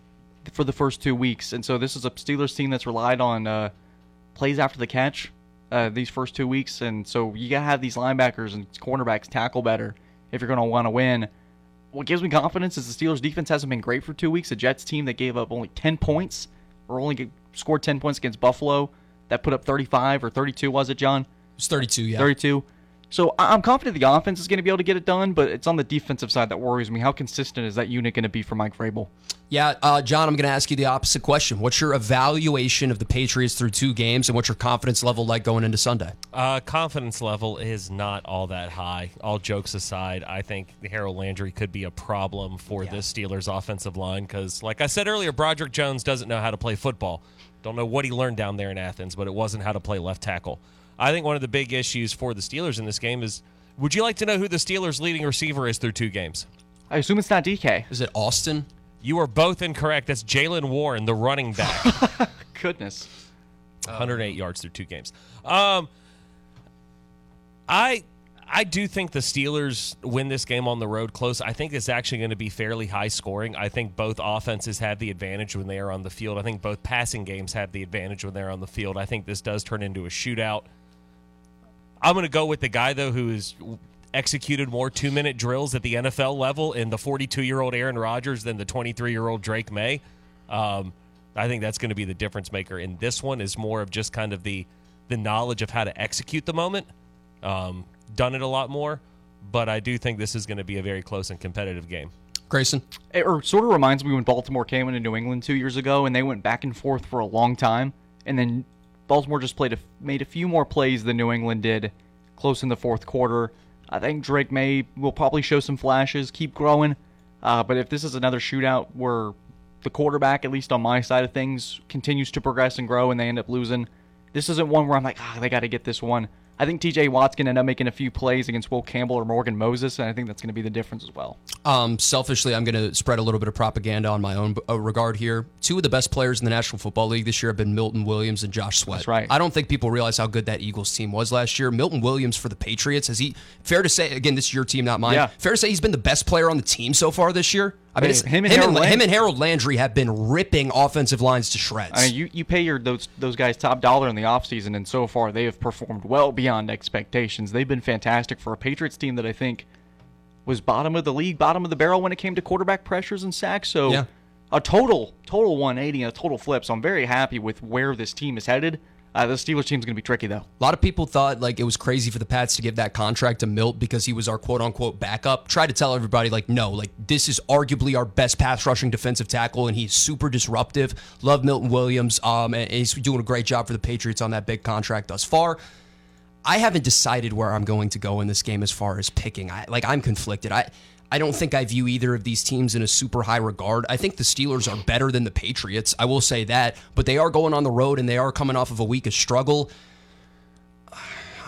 for the first two weeks. And so this is a Steelers team that's relied on uh, plays after the catch uh, these first two weeks. And so you got to have these linebackers and cornerbacks tackle better if you're going to want to win. What gives me confidence is the Steelers' defense hasn't been great for two weeks. A Jets team that gave up only ten points, or only get, scored ten points against Buffalo, that put up thirty-five or thirty-two, was it, John? It was thirty-two, yeah. thirty-two. So I- I'm confident the offense is going to be able to get it done, but it's on the defensive side that worries me. How consistent is that unit going to be for Mike Vrabel? Yeah, uh, John, I'm going to ask you the opposite question. What's your evaluation of the Patriots through two games, and what's your confidence level like going into Sunday? Uh, confidence level is not all that high. All jokes aside, I think Harold Landry could be a problem for Yeah. this Steelers offensive line because, like I said earlier, Broderick Jones doesn't know how to play football. Don't know what he learned down there in Athens, but it wasn't how to play left tackle. I think one of the big issues for the Steelers in this game is, would you like to know who the Steelers' leading receiver is through two games? I assume it's not D K. Is it Austin? You are both incorrect. That's Jalen Warren, the running back. Goodness. one hundred eight yards through two games. Um, I I do think the Steelers win this game on the road close. I think it's actually going to be fairly high scoring. I think both offenses have the advantage when they are on the field. I think both passing games have the advantage when they're on the field. I think this does turn into a shootout. I'm going to go with the guy, though, who has executed more two-minute drills at the N F L level in the forty-two-year-old Aaron Rodgers than the twenty-three-year-old Drake May. Um, I think that's going to be the difference maker in this one, is more of just kind of the the knowledge of how to execute the moment. Um, done it a lot more, but I do think this is going to be a very close and competitive game. Grayson? It or sort of reminds me when Baltimore came into New England two years ago, and they went back and forth for a long time, and then Baltimore just played a, made a few more plays than New England did close in the fourth quarter. I think Drake May will probably show some flashes, keep growing, uh, but if this is another shootout where the quarterback, at least on my side of things, continues to progress and grow and they end up losing, this isn't one where I'm like, ah, they got to get this one. I think T J Watt's going to end up making a few plays against Will Campbell or Morgan Moses, and I think that's going to be the difference as well. Um, selfishly, I'm going to spread a little bit of propaganda on my own uh, regard here. Two of the best players in the National Football League this year have been Milton Williams and Josh Sweat. That's right. I don't think people realize how good that Eagles team was last year. Milton Williams for the Patriots, has he, fair to say, again, this is your team, not mine, Yeah. fair to say he's been the best player on the team so far this year? I mean, Hey, it's, him and him, Harold and, Land- him and Harold Landry have been ripping offensive lines to shreds. I mean, you, you pay your those those guys top dollar in the offseason, and so far they have performed well beyond expectations. They've been fantastic for a Patriots team that I think was bottom of the league, bottom of the barrel when it came to quarterback pressures and sacks. So Yeah. a total total one eighty and a total flip. So I'm very happy with where this team is headed. Uh, the Steelers team's going to be tricky, though. A lot of people thought like it was crazy for the Pats to give that contract to Milt because he was our quote-unquote backup. Try to tell everybody, like, no, like this is arguably our best pass-rushing defensive tackle, and he's super disruptive. Love Milton Williams, um, and he's doing a great job for the Patriots on that big contract thus far. I haven't decided where I'm going to go in this game as far as picking. I, like, I'm conflicted. I I don't think I view either of these teams in a super high regard. I think the Steelers are better than the Patriots. I will say that. But they are going on the road, and they are coming off of a week of struggle.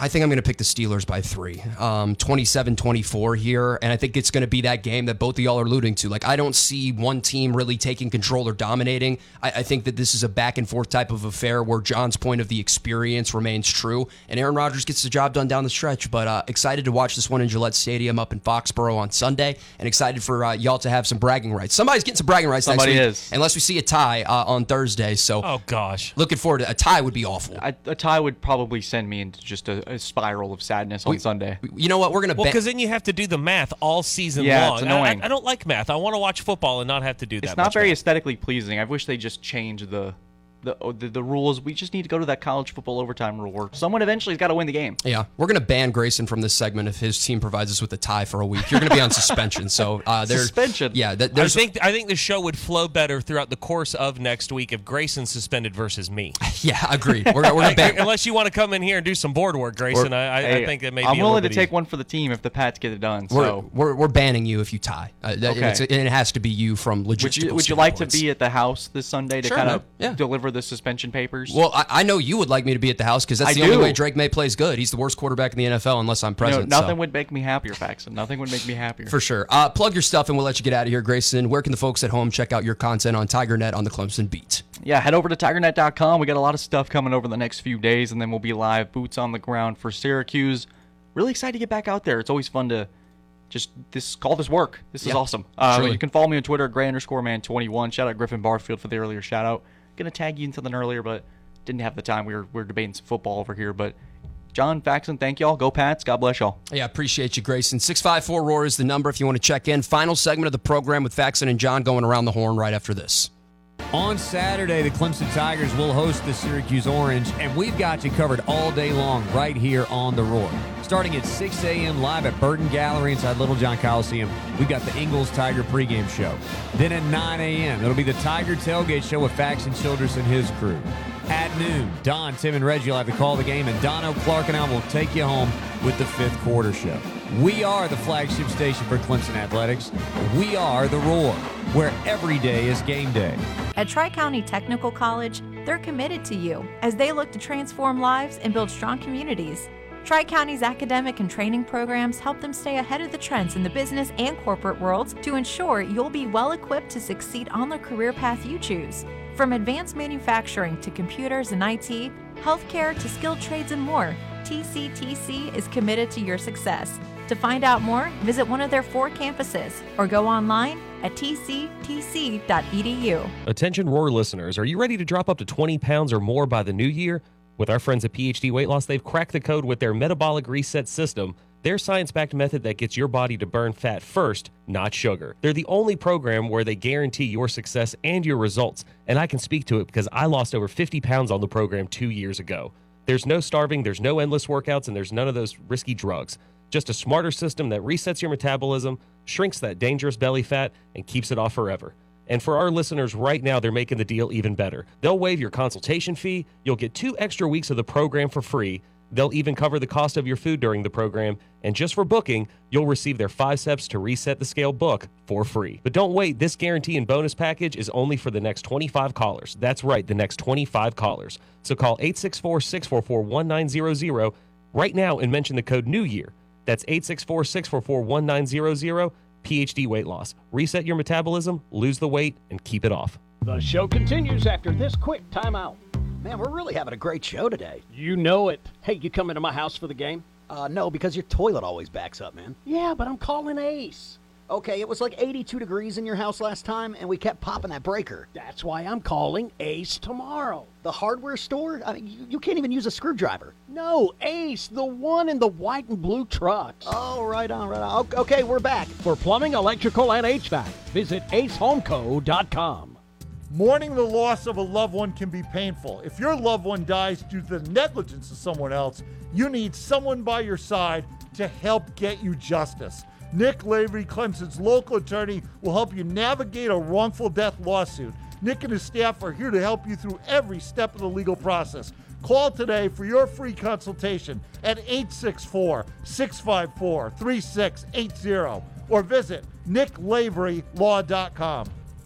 I think I'm going to pick the Steelers by three, um, twenty-seven twenty-four here, and I think it's going to be that game that both of y'all are alluding to. Like, I don't see one team really taking control or dominating. I, I think that this is a back-and-forth type of affair where John's point of the experience remains true, and Aaron Rodgers gets the job done down the stretch, but uh, excited to watch this one in Gillette Stadium up in Foxborough on Sunday, and excited for uh, y'all to have some bragging rights. Somebody's getting some bragging rights Somebody next week, is. unless we see a tie uh, on Thursday. So, oh, gosh. Looking forward to a tie would be awful. I, a tie would probably send me into just a, a spiral of sadness on We- Sunday. You know what? We're going to Well, bet. because then you have to do the math all season Yeah, long. it's annoying. I, I, I don't like math. I want to watch football and not have to do that It's not much very math. aesthetically pleasing. I wish they just changed the the, the the rules. We just need to go to that college football overtime rule where someone eventually's got to win the game. Yeah, we're going to ban Grayson from this segment if his team provides us with a tie for a week. You're going to be on suspension. So uh, there's Suspension? Yeah, th- I there's think I think the show would flow better throughout the course of next week if Grayson's suspended versus me. yeah, agreed. We're, we're going to ban. Unless you want to come in here and do some board work, Grayson, Or- I, I, Hey, I think it may I'm be a willing to little bit take easier. one for the team if the Pats get it done. We're, So we're we're banning you if you tie. Uh, that- Okay. it's- and it has to be you from logistical would you would you like to standpoints. be at the house this Sunday to Sure, kind man. of Yeah. deliver the suspension papers? Well, I, I know you would like me to be at the house because that's I the only do. way Drake May plays good. He's the worst quarterback in the N F L unless I'm You know, present. nothing so. would make me happier, Paxton. Nothing would make me happier. For sure. Uh, plug your stuff and we'll let you get out of here, Grayson. Where can the folks at home check out your content on TigerNet on the Clemson Beat? Yeah, head over to tiger net dot com. We got a lot of stuff coming over the next few days, and then we'll be live, boots on the ground for Syracuse. Really excited to get back out there. It's always fun to just this call this work. This is Yeah, awesome. Uh, truly. you can follow me on Twitter, Gray underscore man twenty-one. Shout out Griffin Barfield for the earlier shout out. Gonna tag you in something earlier, but didn't have the time. We were we were debating some football over here, but. John, Faxon, thank y'all. Go Pats. God bless y'all. Yeah, appreciate you, Grayson. six five four ROAR is the number if you want to check in. Final segment of the program with Faxon and John going around the horn right after this. On Saturday, the Clemson Tigers will host the Syracuse Orange, and we've got you covered all day long right here on The Roar. Starting at six a.m. live at Burton Gallery inside Little John Coliseum, we've got the Ingles Tiger pregame show. Then at nine a.m., it'll be the Tiger Tailgate Show with Faxon Childress and his crew. At noon, Don, Tim, and Reggie will have to call the game, and Dono, Clark, and I will take you home with the fifth quarter show. We are the flagship station for Clemson Athletics. We are The Roar, where every day is game day. At Tri-County Technical College, they're committed to you as they look to transform lives and build strong communities. Tri-County's academic and training programs help them stay ahead of the trends in the business and corporate worlds to ensure you'll be well equipped to succeed on the career path you choose. From advanced manufacturing to computers and I T, healthcare to skilled trades and more, T C T C is committed to your success. To find out more, visit one of their four campuses or go online at t c t c dot e d u. Attention Roar listeners, are you ready to drop up to twenty pounds or more by the new year? With our friends at P H D Weight Loss, they've cracked the code with their metabolic reset system, their science-backed method that gets your body to burn fat first, not sugar. They're the only program where they guarantee your success and your results, and I can speak to it because I lost over fifty pounds on the program two years ago. There's no starving, there's no endless workouts, and there's none of those risky drugs. Just a smarter system that resets your metabolism, shrinks that dangerous belly fat, and keeps it off forever. And for our listeners right now, they're making the deal even better. They'll waive your consultation fee, you'll get two extra weeks of the program for free, they'll even cover the cost of your food during the program, and just for booking, you'll receive their five steps to reset the scale book for free. But don't wait, this guarantee and bonus package is only for the next twenty-five callers. That's right, the next twenty-five callers. So call eight six four, six four four, one nine zero zero right now and mention the code NEWYEAR. That's eight six four, six four four, one nine zero zero. P H D Weight Loss. Reset your metabolism, lose the weight, and keep it off. The show continues after this quick timeout. Man, we're really having a great show today. You know it. Hey, you coming to my house for the game? Uh, no, because your toilet always backs up, man. Yeah, but I'm calling Ace. Okay, it was like eighty-two degrees in your house last time, and we kept popping that breaker. That's why I'm calling Ace tomorrow. The hardware store? I mean, you, you can't even use a screwdriver. No, Ace, the one in the white and blue trucks. Oh, right on, right on. Okay, we're back. For plumbing, electrical, and H V A C, visit ace home co dot com. Mourning the loss of a loved one can be painful. If your loved one dies due to the negligence of someone else, you need someone by your side to help get you justice. Nick Lavery, Clemson's local attorney, will help you navigate a wrongful death lawsuit. Nick and his staff are here to help you through every step of the legal process. Call today for your free consultation at eight six four, six five four, three six eight zero or visit nick lavery law dot com.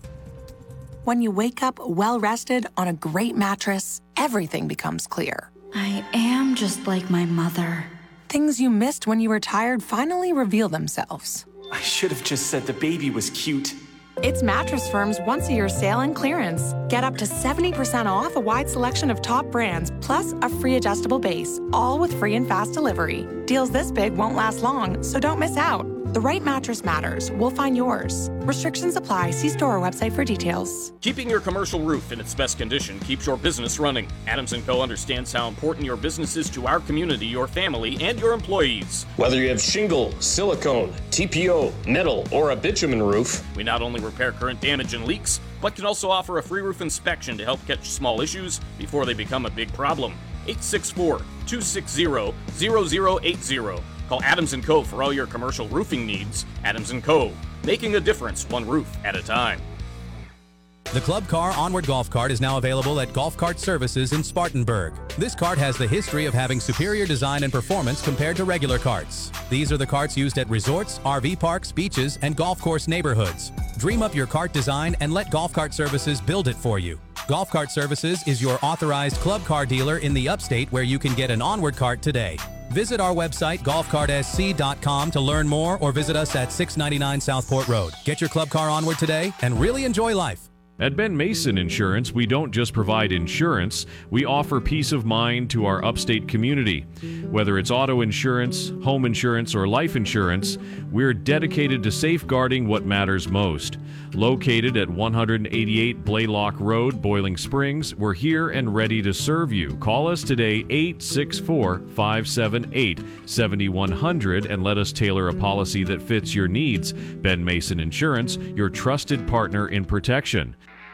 When you wake up well-rested on a great mattress, everything becomes clear. I am I'm just like my mother. Things you missed when you were tired finally reveal themselves. I should have just said the baby was cute. It's Mattress Firm's once-a-year sale and clearance. Get up to seventy percent off a wide selection of top brands, plus a free adjustable base, all with free and fast delivery. Deals this big won't last long, so don't miss out. The right mattress matters. We'll find yours. Restrictions apply. See store or website for details. Keeping your commercial roof in its best condition keeps your business running. Adams and Co. understands how important your business is to our community, your family, and your employees. Whether you have shingle, silicone, T P O, metal, or a bitumen roof, we not only repair current damage and leaks, but can also offer a free roof inspection to help catch small issues before they become a big problem. eight six four, two six zero, zero zero eight zero. Call Adams and Co. for all your commercial roofing needs. Adams and Co. Making a difference one roof at a time. The Club Car Onward Golf Cart is now available at Golf Cart Services in Spartanburg. This cart has the history of having superior design and performance compared to regular carts. These are the carts used at resorts, R V parks, beaches, and golf course neighborhoods. Dream up your cart design and let Golf Cart Services build it for you. Golf Cart Services is your authorized club car dealer in the upstate where you can get an Onward cart today. Visit our website, golf cart s c dot com, to learn more or visit us at six ninety-nine Southport Road. Get your club car Onward today and really enjoy life. At Ben Mason Insurance, we don't just provide insurance, we offer peace of mind to our upstate community. Whether it's auto insurance, home insurance, or life insurance, we're dedicated to safeguarding what matters most. Located at one eighty-eight Blaylock Road, Boiling Springs, we're here and ready to serve you. Call us today, eight six four, five seven eight, seven one zero zero, and let us tailor a policy that fits your needs. Ben Mason Insurance, your trusted partner in protection.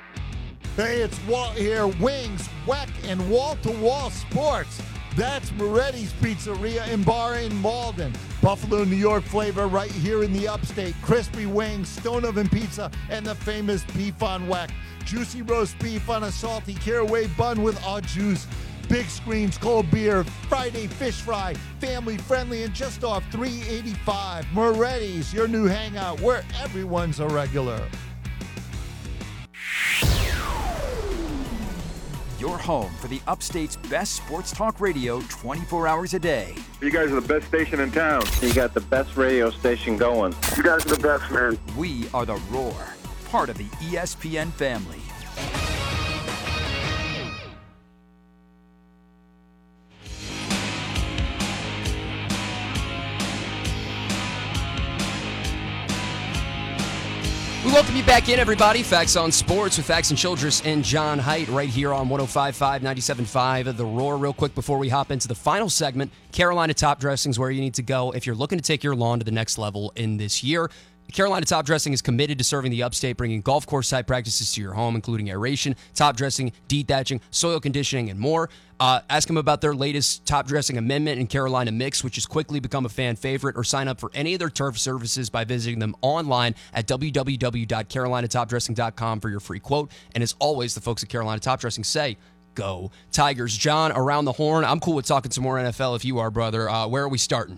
Hey, it's Walt here. Wings, Weck, and wall-to-wall sports. That's Moretti's Pizzeria and Bar in Malden. Buffalo, New York flavor right here in the upstate. Crispy wings, stone oven pizza, and the famous beef on Weck. Juicy roast beef on a salty caraway bun with au juice. Big screens, cold beer, Friday fish fry, family friendly, and just off three eighty-five. Moretti's, your new hangout where everyone's a regular. Your home for the upstate's best sports talk radio twenty-four hours a day. You guys are the best station in town. You got the best radio station going. You guys are the best, man. We are the Roar, part of the E S P N family. We welcome you back in, everybody. Facts on Sports with Facts and Childress and John Height right here on one oh five point five, ninety-seven point five The Roar. Real quick before we hop into the final segment, Carolina Top Dressing is where you need to go if you're looking to take your lawn to the next level in this year. Carolina Top Dressing is committed to serving the upstate, bringing golf course-type practices to your home, including aeration, top dressing, dethatching, soil conditioning, and more. Uh, ask them about their latest top dressing amendment in Carolina Mix, which has quickly become a fan favorite, or sign up for any of their turf services by visiting them online at w w w dot carolina top dressing dot com for your free quote. And as always, the folks at Carolina Top Dressing say, go Tigers. John, around the horn. I'm cool with talking some more N F L if you are, brother. Uh, where are we starting?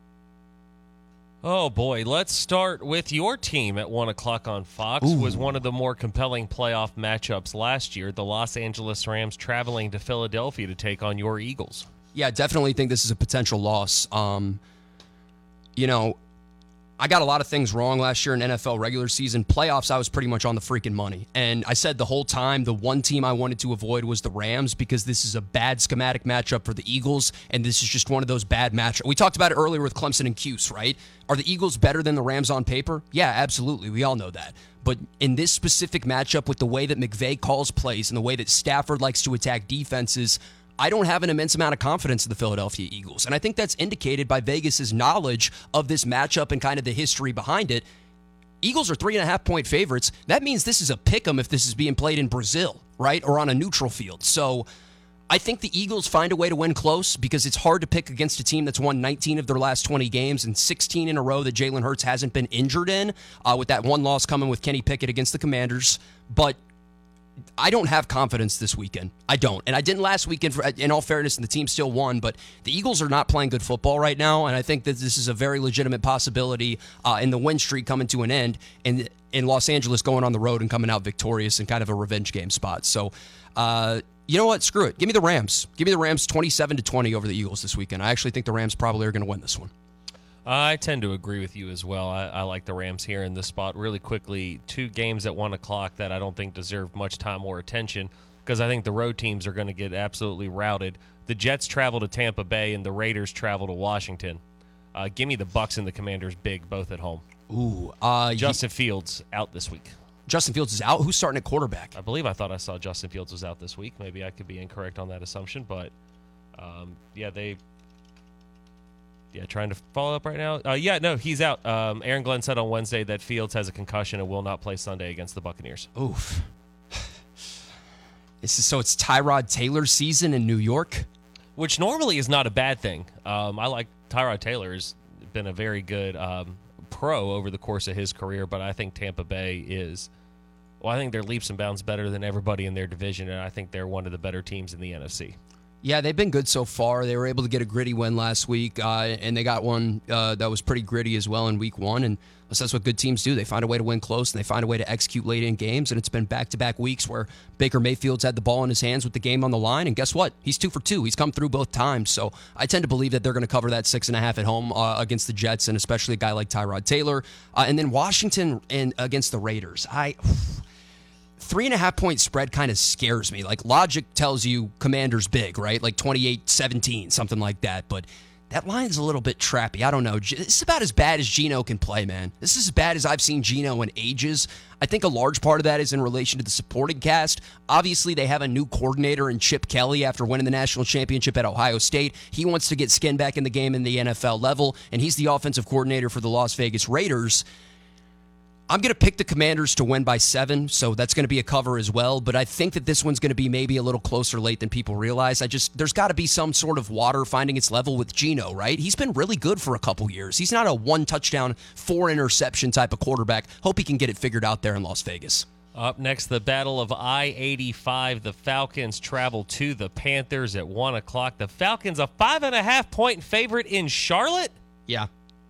Oh, boy. Let's start with your team at one o'clock on Fox. Ooh. Was one of the more compelling playoff matchups last year. The Los Angeles Rams traveling to Philadelphia to take on your Eagles. Yeah, I definitely think this is a potential loss. Um, you know, I got a lot of things wrong last year in N F L regular season. Playoffs, I was pretty much on the freaking money. And I said the whole time the one team I wanted to avoid was the Rams because this is a bad schematic matchup for the Eagles, and this is just one of those bad matchups. We talked about it earlier with Clemson and Cuse, right? Are the Eagles better than the Rams on paper? Yeah, absolutely. We all know that. But in this specific matchup with the way that McVay calls plays and the way that Stafford likes to attack defenses, I don't have an immense amount of confidence in the Philadelphia Eagles. And I think that's indicated by Vegas's knowledge of this matchup and kind of the history behind it. Eagles are three and a half point favorites. That means this is a pick'em if this is being played in Brazil, right? Or on a neutral field. So I think the Eagles find a way to win close because it's hard to pick against a team that's won nineteen of their last twenty games and sixteen in a row that Jalen Hurts hasn't been injured in, uh, with that one loss coming with Kenny Pickett against the Commanders. But I don't have confidence this weekend. I don't. And I didn't last weekend, for, in all fairness, and the team still won. But the Eagles are not playing good football right now, and I think that this is a very legitimate possibility uh, in the win streak coming to an end, and in Los Angeles going on the road and coming out victorious in kind of a revenge game spot. So, uh, you know what? Screw it. Give me the Rams. Give me the Rams twenty-seven to twenty over the Eagles this weekend. I actually think the Rams probably are going to win this one. I tend to agree with you as well. I, I like the Rams here in this spot. Really quickly, two games at one o'clock that I don't think deserve much time or attention because I think the road teams are going to get absolutely routed. The Jets travel to Tampa Bay and the Raiders travel to Washington. Uh, give me the Bucs and the Commanders big, both at home. Ooh, uh, Justin Fields out this week. Justin Fields is out. Who's starting at quarterback? I believe I thought I saw Justin Fields was out this week. Maybe I could be incorrect on that assumption, but um, yeah, they. Yeah, trying to follow up right now. Uh, yeah, no, he's out. Um, Aaron Glenn said on Wednesday that Fields has a concussion and will not play Sunday against the Buccaneers. Oof. This is, so it's Tyrod Taylor's season in New York? Which normally is not a bad thing. Um, I like Tyrod Taylor has been a very good um, pro over the course of his career, but I think Tampa Bay is, well, I think they're leaps and bounds better than everybody in their division, and I think they're one of the better teams in the N F C. Yeah, they've been good so far. They were able to get a gritty win last week, uh, and they got one uh, that was pretty gritty as well in week one. And that's what good teams do. They find a way to win close, and they find a way to execute late in games. And it's been back-to-back weeks where Baker Mayfield's had the ball in his hands with the game on the line. And guess what? He's two for two. He's come through both times. So I tend to believe that they're going to cover that six and a half at home uh, against the Jets, and especially a guy like Tyrod Taylor. Uh, and then Washington and against the Raiders. I... Three and a half point spread kind of scares me. Like, logic tells you Commanders big, right? Like twenty-eight seventeen, something like that. But that line's a little bit trappy. I don't know. This is about as bad as Geno can play, man. This is as bad as I've seen Geno in ages. I think a large part of that is in relation to the supporting cast. Obviously, they have a new coordinator in Chip Kelly after winning the national championship at Ohio State. He wants to get skin back in the game in the N F L level, and he's the offensive coordinator for the Las Vegas Raiders. I'm going to pick the Commanders to win by seven, so that's going to be a cover as well. But I think that this one's going to be maybe a little closer late than people realize. I just there's got to be some sort of water finding its level with Geno, right? He's been really good for a couple years. He's not a one touchdown, four interception type of quarterback. Hope he can get it figured out there in Las Vegas. Up next, the Battle of I eighty-five. The Falcons travel to the Panthers at one o'clock. The Falcons a five and a half point favorite in Charlotte. Yeah,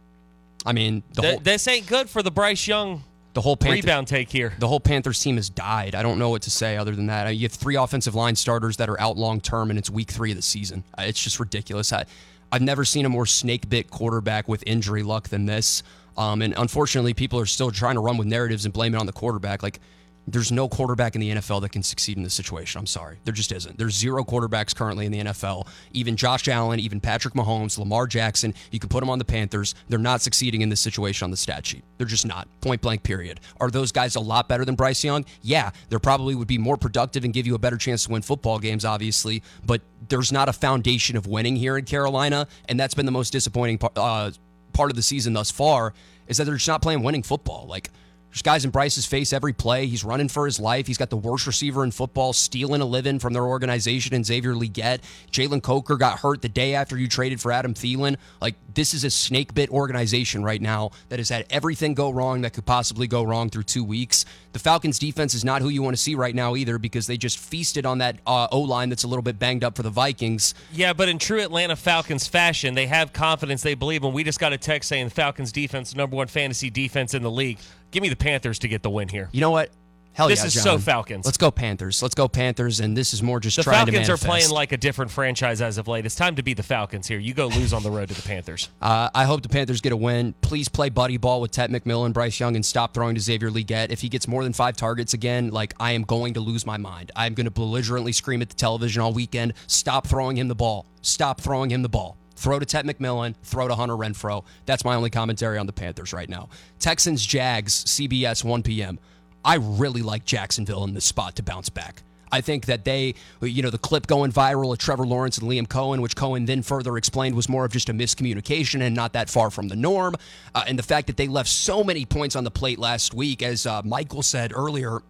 I mean the Th- whole this ain't good for the Bryce Young. The whole Panther, rebound take here. The whole Panthers team has died. I don't know what to say other than that. You have three offensive line starters that are out long term, and it's week three of the season. It's just ridiculous. I, I've never seen a more snake-bit quarterback with injury luck than this. Um, and unfortunately, people are still trying to run with narratives and blame it on the quarterback. Like, there's no quarterback in the N F L that can succeed in this situation. I'm sorry. There just isn't. There's zero quarterbacks currently in the N F L. Even Josh Allen, even Patrick Mahomes, Lamar Jackson, you can put them on the Panthers. They're not succeeding in this situation on the stat sheet. They're just not. Point blank, period. Are those guys a lot better than Bryce Young? Yeah. They probably would be more productive and give you a better chance to win football games, obviously. But there's not a foundation of winning here in Carolina, and that's been the most disappointing uh, part of the season thus far, is that they're just not playing winning football. Like, there's guys in Bryce's face every play. He's running for his life. He's got the worst receiver in football, stealing a living from their organization in Xavier Legette. Jalen Coker got hurt the day after you traded for Adam Thielen. Like, this is a snake-bit organization right now that has had everything go wrong that could possibly go wrong through two weeks. The Falcons' defense is not who you want to see right now either, because they just feasted on that uh, O-line that's a little bit banged up for the Vikings. Yeah, but in true Atlanta Falcons fashion, they have confidence, they believe, and we just got a text saying the Falcons' defense, number one fantasy defense in the league. Give me the Panthers to get the win here. You know what? Hell this yeah, is John. so Falcons. Let's go Panthers. Let's go Panthers, and this is more just the trying Falcons to manifest. are playing like a different franchise as of late. It's time to be the Falcons here. You go lose on the road to the Panthers. Uh, I hope the Panthers get a win. Please play buddy ball with Ted McMillan, Bryce Young, and stop throwing to Xavier Legette. If he gets more than five targets again, like, I am going to lose my mind. I'm going to belligerently scream at the television all weekend, stop throwing him the ball. Stop throwing him the ball. Throw to Ted McMillan, throw to Hunter Renfrow. That's my only commentary on the Panthers right now. Texans, Jags, C B S, one p.m. I really like Jacksonville in this spot to bounce back. I think that they, you know, the clip going viral of Trevor Lawrence and Liam Cohen, which Cohen then further explained was more of just a miscommunication and not that far from the norm. Uh, and the fact that they left so many points on the plate last week, as uh, Michael said earlier,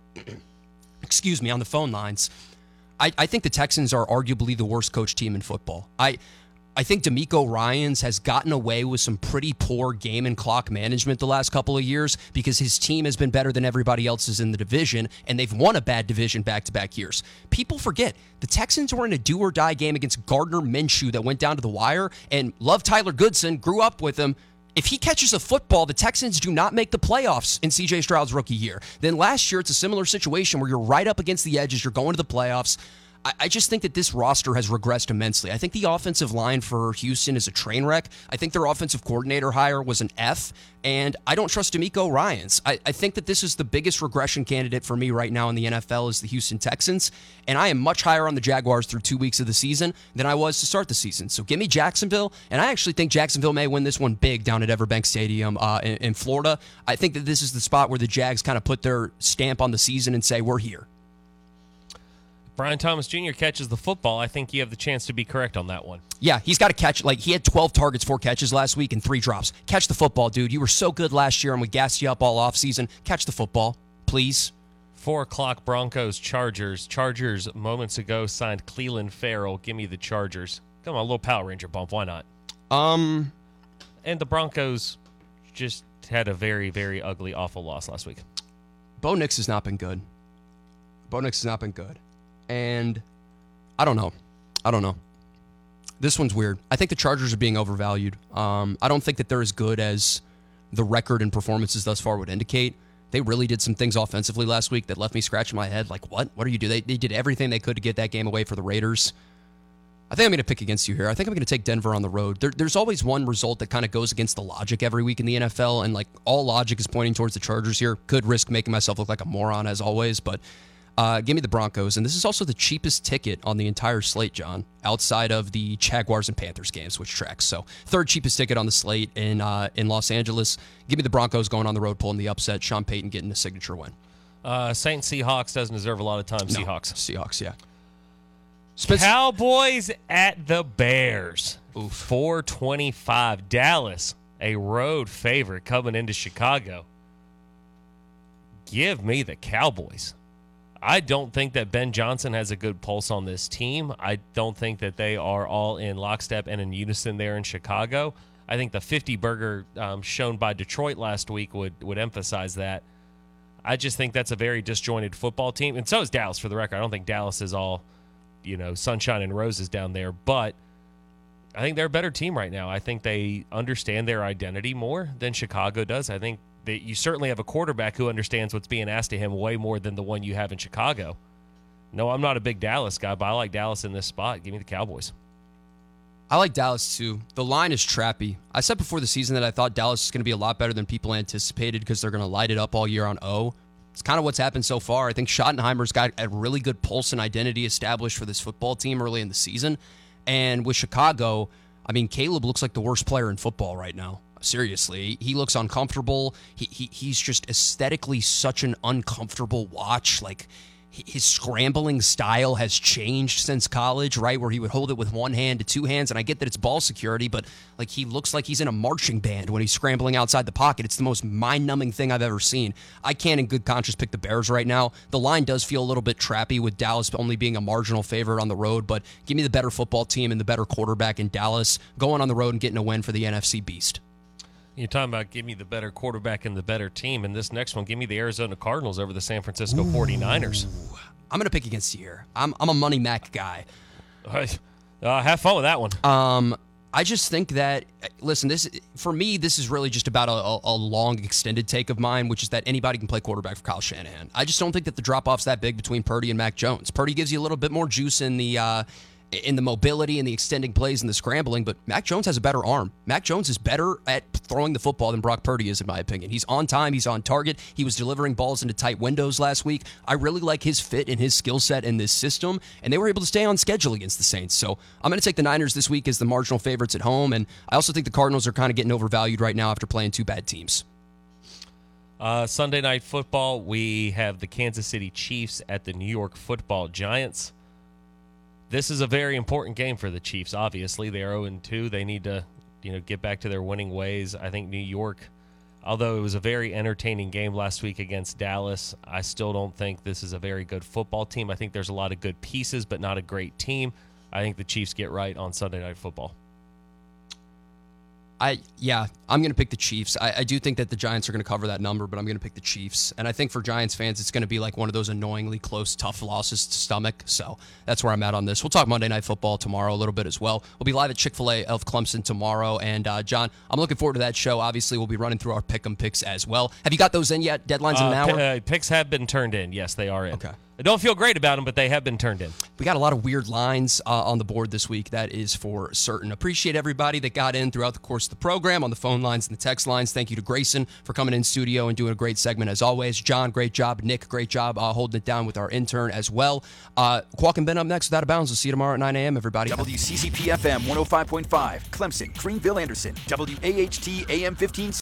excuse me, on the phone lines, I, I think the Texans are arguably the worst coached team in football. I... I think D'Amico Ryans has gotten away with some pretty poor game and clock management the last couple of years because his team has been better than everybody else's in the division, and they've won a bad division back-to-back years. People forget, the Texans were in a do-or-die game against Gardner Minshew that went down to the wire, and love Tyler Goodson, grew up with him. If he catches a football, the Texans do not make the playoffs in C J Stroud's rookie year. Then last year, it's a similar situation where you're right up against the edges, you're going to the playoffs. I just think that this roster has regressed immensely. I think the offensive line for Houston is a train wreck. I think their offensive coordinator hire was an F, and I don't trust D'Amico Ryans. I, I think that this is the biggest regression candidate for me right now in the N F L is the Houston Texans, and I am much higher on the Jaguars through two weeks of the season than I was to start the season. So give me Jacksonville, and I actually think Jacksonville may win this one big down at Everbank Stadium uh, in, in Florida. I think that this is the spot where the Jags kind of put their stamp on the season and say, we're here. Brian Thomas Junior catches the football. I think you have the chance to be correct on that one. Yeah, he's got to catch. Like, he had twelve targets, four catches last week, and three drops. Catch the football, dude. You were so good last year, and we gassed you up all offseason. Catch the football, please. Four o'clock, Broncos, Chargers. Chargers moments ago signed Cleveland Farrell. Give me the Chargers. Come on, a little Power Ranger bump. Why not? Um, And the Broncos just had a very, very ugly, awful loss last week. Bo Nix has not been good. Bo Nix has not been good. And I don't know. I don't know. This one's weird. I think the Chargers are being overvalued. Um, I don't think that they're as good as the record and performances thus far would indicate. They really did some things offensively last week that left me scratching my head. Like, what? What are you doing? They, they did everything they could to get that game away for the Raiders. I think I'm going to pick against you here. I think I'm going to take Denver on the road. There, there's always one result that kind of goes against the logic every week in the N F L, and like all logic is pointing towards the Chargers here. Could risk making myself look like a moron as always, but Uh, give me the Broncos, and this is also the cheapest ticket on the entire slate, John, outside of the Jaguars and Panthers games, which tracks. So third cheapest ticket on the slate in uh, in Los Angeles. Give me the Broncos going on the road, pulling the upset. Sean Payton getting a signature win. Uh, Saints Seahawks doesn't deserve a lot of time. No, Seahawks. Seahawks, yeah. Spencer. Cowboys at the Bears. Oof. four twenty-five. Dallas, a road favorite coming into Chicago. Give me the Cowboys. I don't think that Ben Johnson has a good pulse on this team. I don't think that they are all in lockstep and in unison there in Chicago. I think the fifty burger um, shown by Detroit last week would, would emphasize that. I just think that's a very disjointed football team. And so is Dallas, for the record. I don't think Dallas is all, you know, sunshine and roses down there. But I think they're a better team right now. I think they understand their identity more than Chicago does. I think that you certainly have a quarterback who understands what's being asked of him way more than the one you have in Chicago. No, I'm not a big Dallas guy, but I like Dallas in this spot. Give me the Cowboys. I like Dallas, too. The line is trappy. I said before the season that I thought Dallas is going to be a lot better than people anticipated because they're going to light it up all year on O. It's kind of what's happened so far. I think Schottenheimer's got a really good pulse and identity established for this football team early in the season. And with Chicago, I mean, Caleb looks like the worst player in football right now. Seriously, he looks uncomfortable. He, he he's just aesthetically such an uncomfortable watch. Like, his scrambling style has changed since college, right? Where he would hold it with one hand to two hands. And I get that it's ball security, but like he looks like he's in a marching band when he's scrambling outside the pocket. It's the most mind-numbing thing I've ever seen. I can't in good conscience pick the Bears right now. The line does feel a little bit trappy with Dallas only being a marginal favorite on the road, but give me the better football team and the better quarterback in Dallas going on the road and getting a win for the N F C Beast. You're talking about give me the better quarterback and the better team. And this next one, give me the Arizona Cardinals over the San Francisco Ooh. forty-niners. I'm going to pick against you here. I'm, I'm a Money Mac guy. Uh, have fun with that one. Um, I just think that, listen, this for me, this is really just about a, a, a long, extended take of mine, which is that anybody can play quarterback for Kyle Shanahan. I just don't think that the drop-off's that big between Purdy and Mac Jones. Purdy gives you a little bit more juice in the uh, in the mobility and the extending plays and the scrambling, but Mac Jones has a better arm. Mac Jones is better at throwing the football than Brock Purdy is, in my opinion. He's on time. He's on target. He was delivering balls into tight windows last week. I really like his fit and his skill set in this system, and they were able to stay on schedule against the Saints. So I'm going to take the Niners this week as the marginal favorites at home, and I also think the Cardinals are kind of getting overvalued right now after playing two bad teams. Uh, Sunday Night Football, we have the Kansas City Chiefs at the New York Football Giants. This is a very important game for the Chiefs, obviously. They're oh and two. They need to, you know, get back to their winning ways. I think New York, although it was a very entertaining game last week against Dallas, I still don't think this is a very good football team. I think there's a lot of good pieces, but not a great team. I think the Chiefs get right on Sunday Night Football. I yeah, I'm going to pick the Chiefs. I, I do think that the Giants are going to cover that number, but I'm going to pick the Chiefs. And I think for Giants fans, it's going to be like one of those annoyingly close, tough losses to stomach. So that's where I'm at on this. We'll talk Monday Night Football tomorrow a little bit as well. We'll be live at Chick-fil-A of Clemson tomorrow. And uh, John, I'm looking forward to that show. Obviously, we'll be running through our pick 'em picks as well. Have you got those in yet? Deadline's in an Uh, hour? p- uh, picks have been turned in. Yes, they are in. Okay. I don't feel great about them, but they have been turned in. We got a lot of weird lines uh, on the board this week. That is for certain. Appreciate everybody that got in throughout the course of the program on the phone lines and the text lines. Thank you to Grayson for coming in studio and doing a great segment as always. John, great job. Nick, great job uh, holding it down with our intern as well. Uh, Qualk and Ben up next without a bounds. We'll see you tomorrow at nine a.m. Everybody. W C C P F M one oh five point five, Clemson, Greenville, Anderson, W A H T A M fifteen